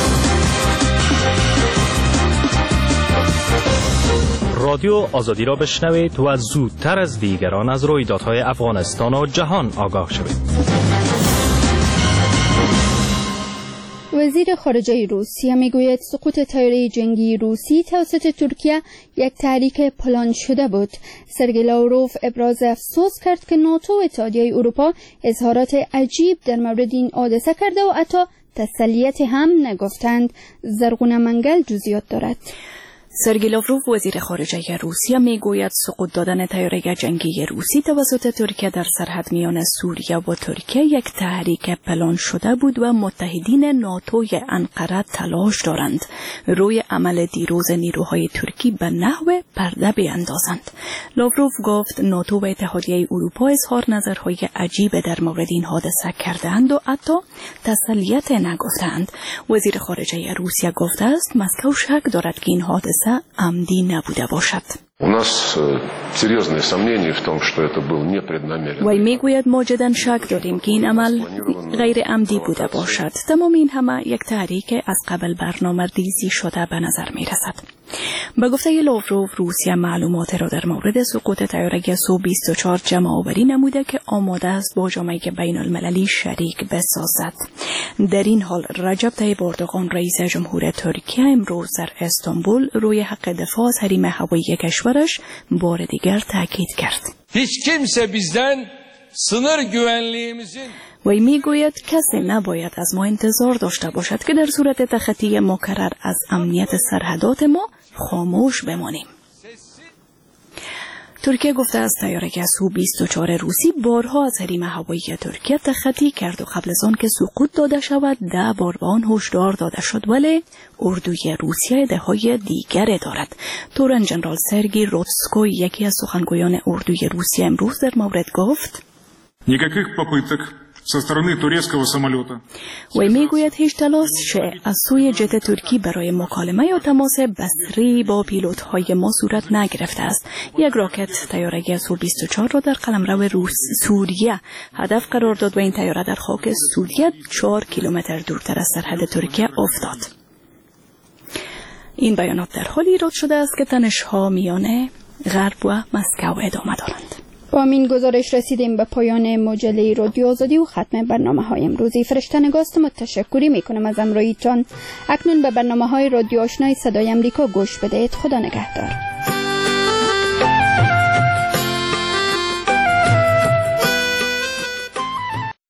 Speaker 19: رادیو آزادی را بشنوید و زودتر از دیگران از رویدادهای افغانستان و جهان آگاه شوید.
Speaker 22: وزیر خارجه روسیه میگوید سقوط طیاره جنگی روسی توسط ترکیه یک تحریک پلان شده بود. سرگئی لاوروف ابراز افسوس کرد که ناتو و اتحادیه اروپا اظهارات عجیب در مورد این حادثه کرده و حتی تسلیت هم نگفتند. زرغونه منگل جزئیات دارد. سرگی لاوروف وزیر خارجه روسیه میگوید سقوط دادن طیاره جنگی روسی توسط ترکیه در سرحد میان سوریه و ترکیه یک تحریک پلان شده بود و متحدین ناتوی انقره تلاش دارند روی عمل دیروز نیروهای ترکی به نحو پرده بیاندازند. لاوروف گفت ناتو و اتحادیه اروپا اظهار نظرهای عجیب در مورد این حادثه کردند و حتی تسلیت نگفتند. وزیر خارجه روسیه گفته است مسکو شک دارد که این حادثه عمدی نبوده باشد. وی میگوید ما جدا شک داریم که این عمل غیر عمدی بوده باشد. تمام این همه یک تحریک از قبل برنامه ریزی شده به نظر می رسد. به گفته لاوروف روسیه معلومات را در مورد سقوط طیاره سو بیست و چهار جمع آوری نموده که آماده است با جامعه بین المللی شریک بسازد. در این حال رجب طیب اردوغان رئیس جمهور ترکیه امروز در استانبول روی حق دفاع از حریم هوایی کشورش بار دیگر تاکید کرد.
Speaker 1: هیچ kimse bizden sınır güvenliğimizin
Speaker 22: وی میگوید کسی نباید از ما انتظار داشته باشد که در صورت تخطی مکرر از امنیت سرحدات ما خاموش بمانیم. ترکیه گفته است طیاره سو بیست و چهار روسی بارها از حریم هوایی ترکیه تخطی کرد و قبل از آن که سقوط داده شود ده بار به آن هشدار داده شد، ولی اردوی روسیه ایده‌های دیگری دارد. تورن جنرال سرگی روتسکوی یکی از سخنگویان اردوی روسیه امروز در مورد گفت
Speaker 2: Никаких попыток со стороны турецкого самолета.
Speaker 22: وی میگوید هیچ تلاش از سوی جت ترکی برای مکالمه یا تماس بصری با پیلوت های ما صورت نگرفته است. یک راکت طیاره سو بیست و چهار را در قلمرو روس سوریه هدف قرار داد و این طیاره در خاک سوریه چهار کیلومتر دورتر از سرحد ترکیه افتاد. این بیانات در حالی ایراد شده است که تنش‌ها میان غرب و مسکو ادامه دارند. با این گزارش رسیدیم به پایان مجله رادیو آزادی و ختم برنامه های امروزی. فرشته نگاست متشکری میکنم از همراهیتان. اکنون به برنامه های رادیو آشنای صدای امریکا گوش بدهید. خدا نگهدار.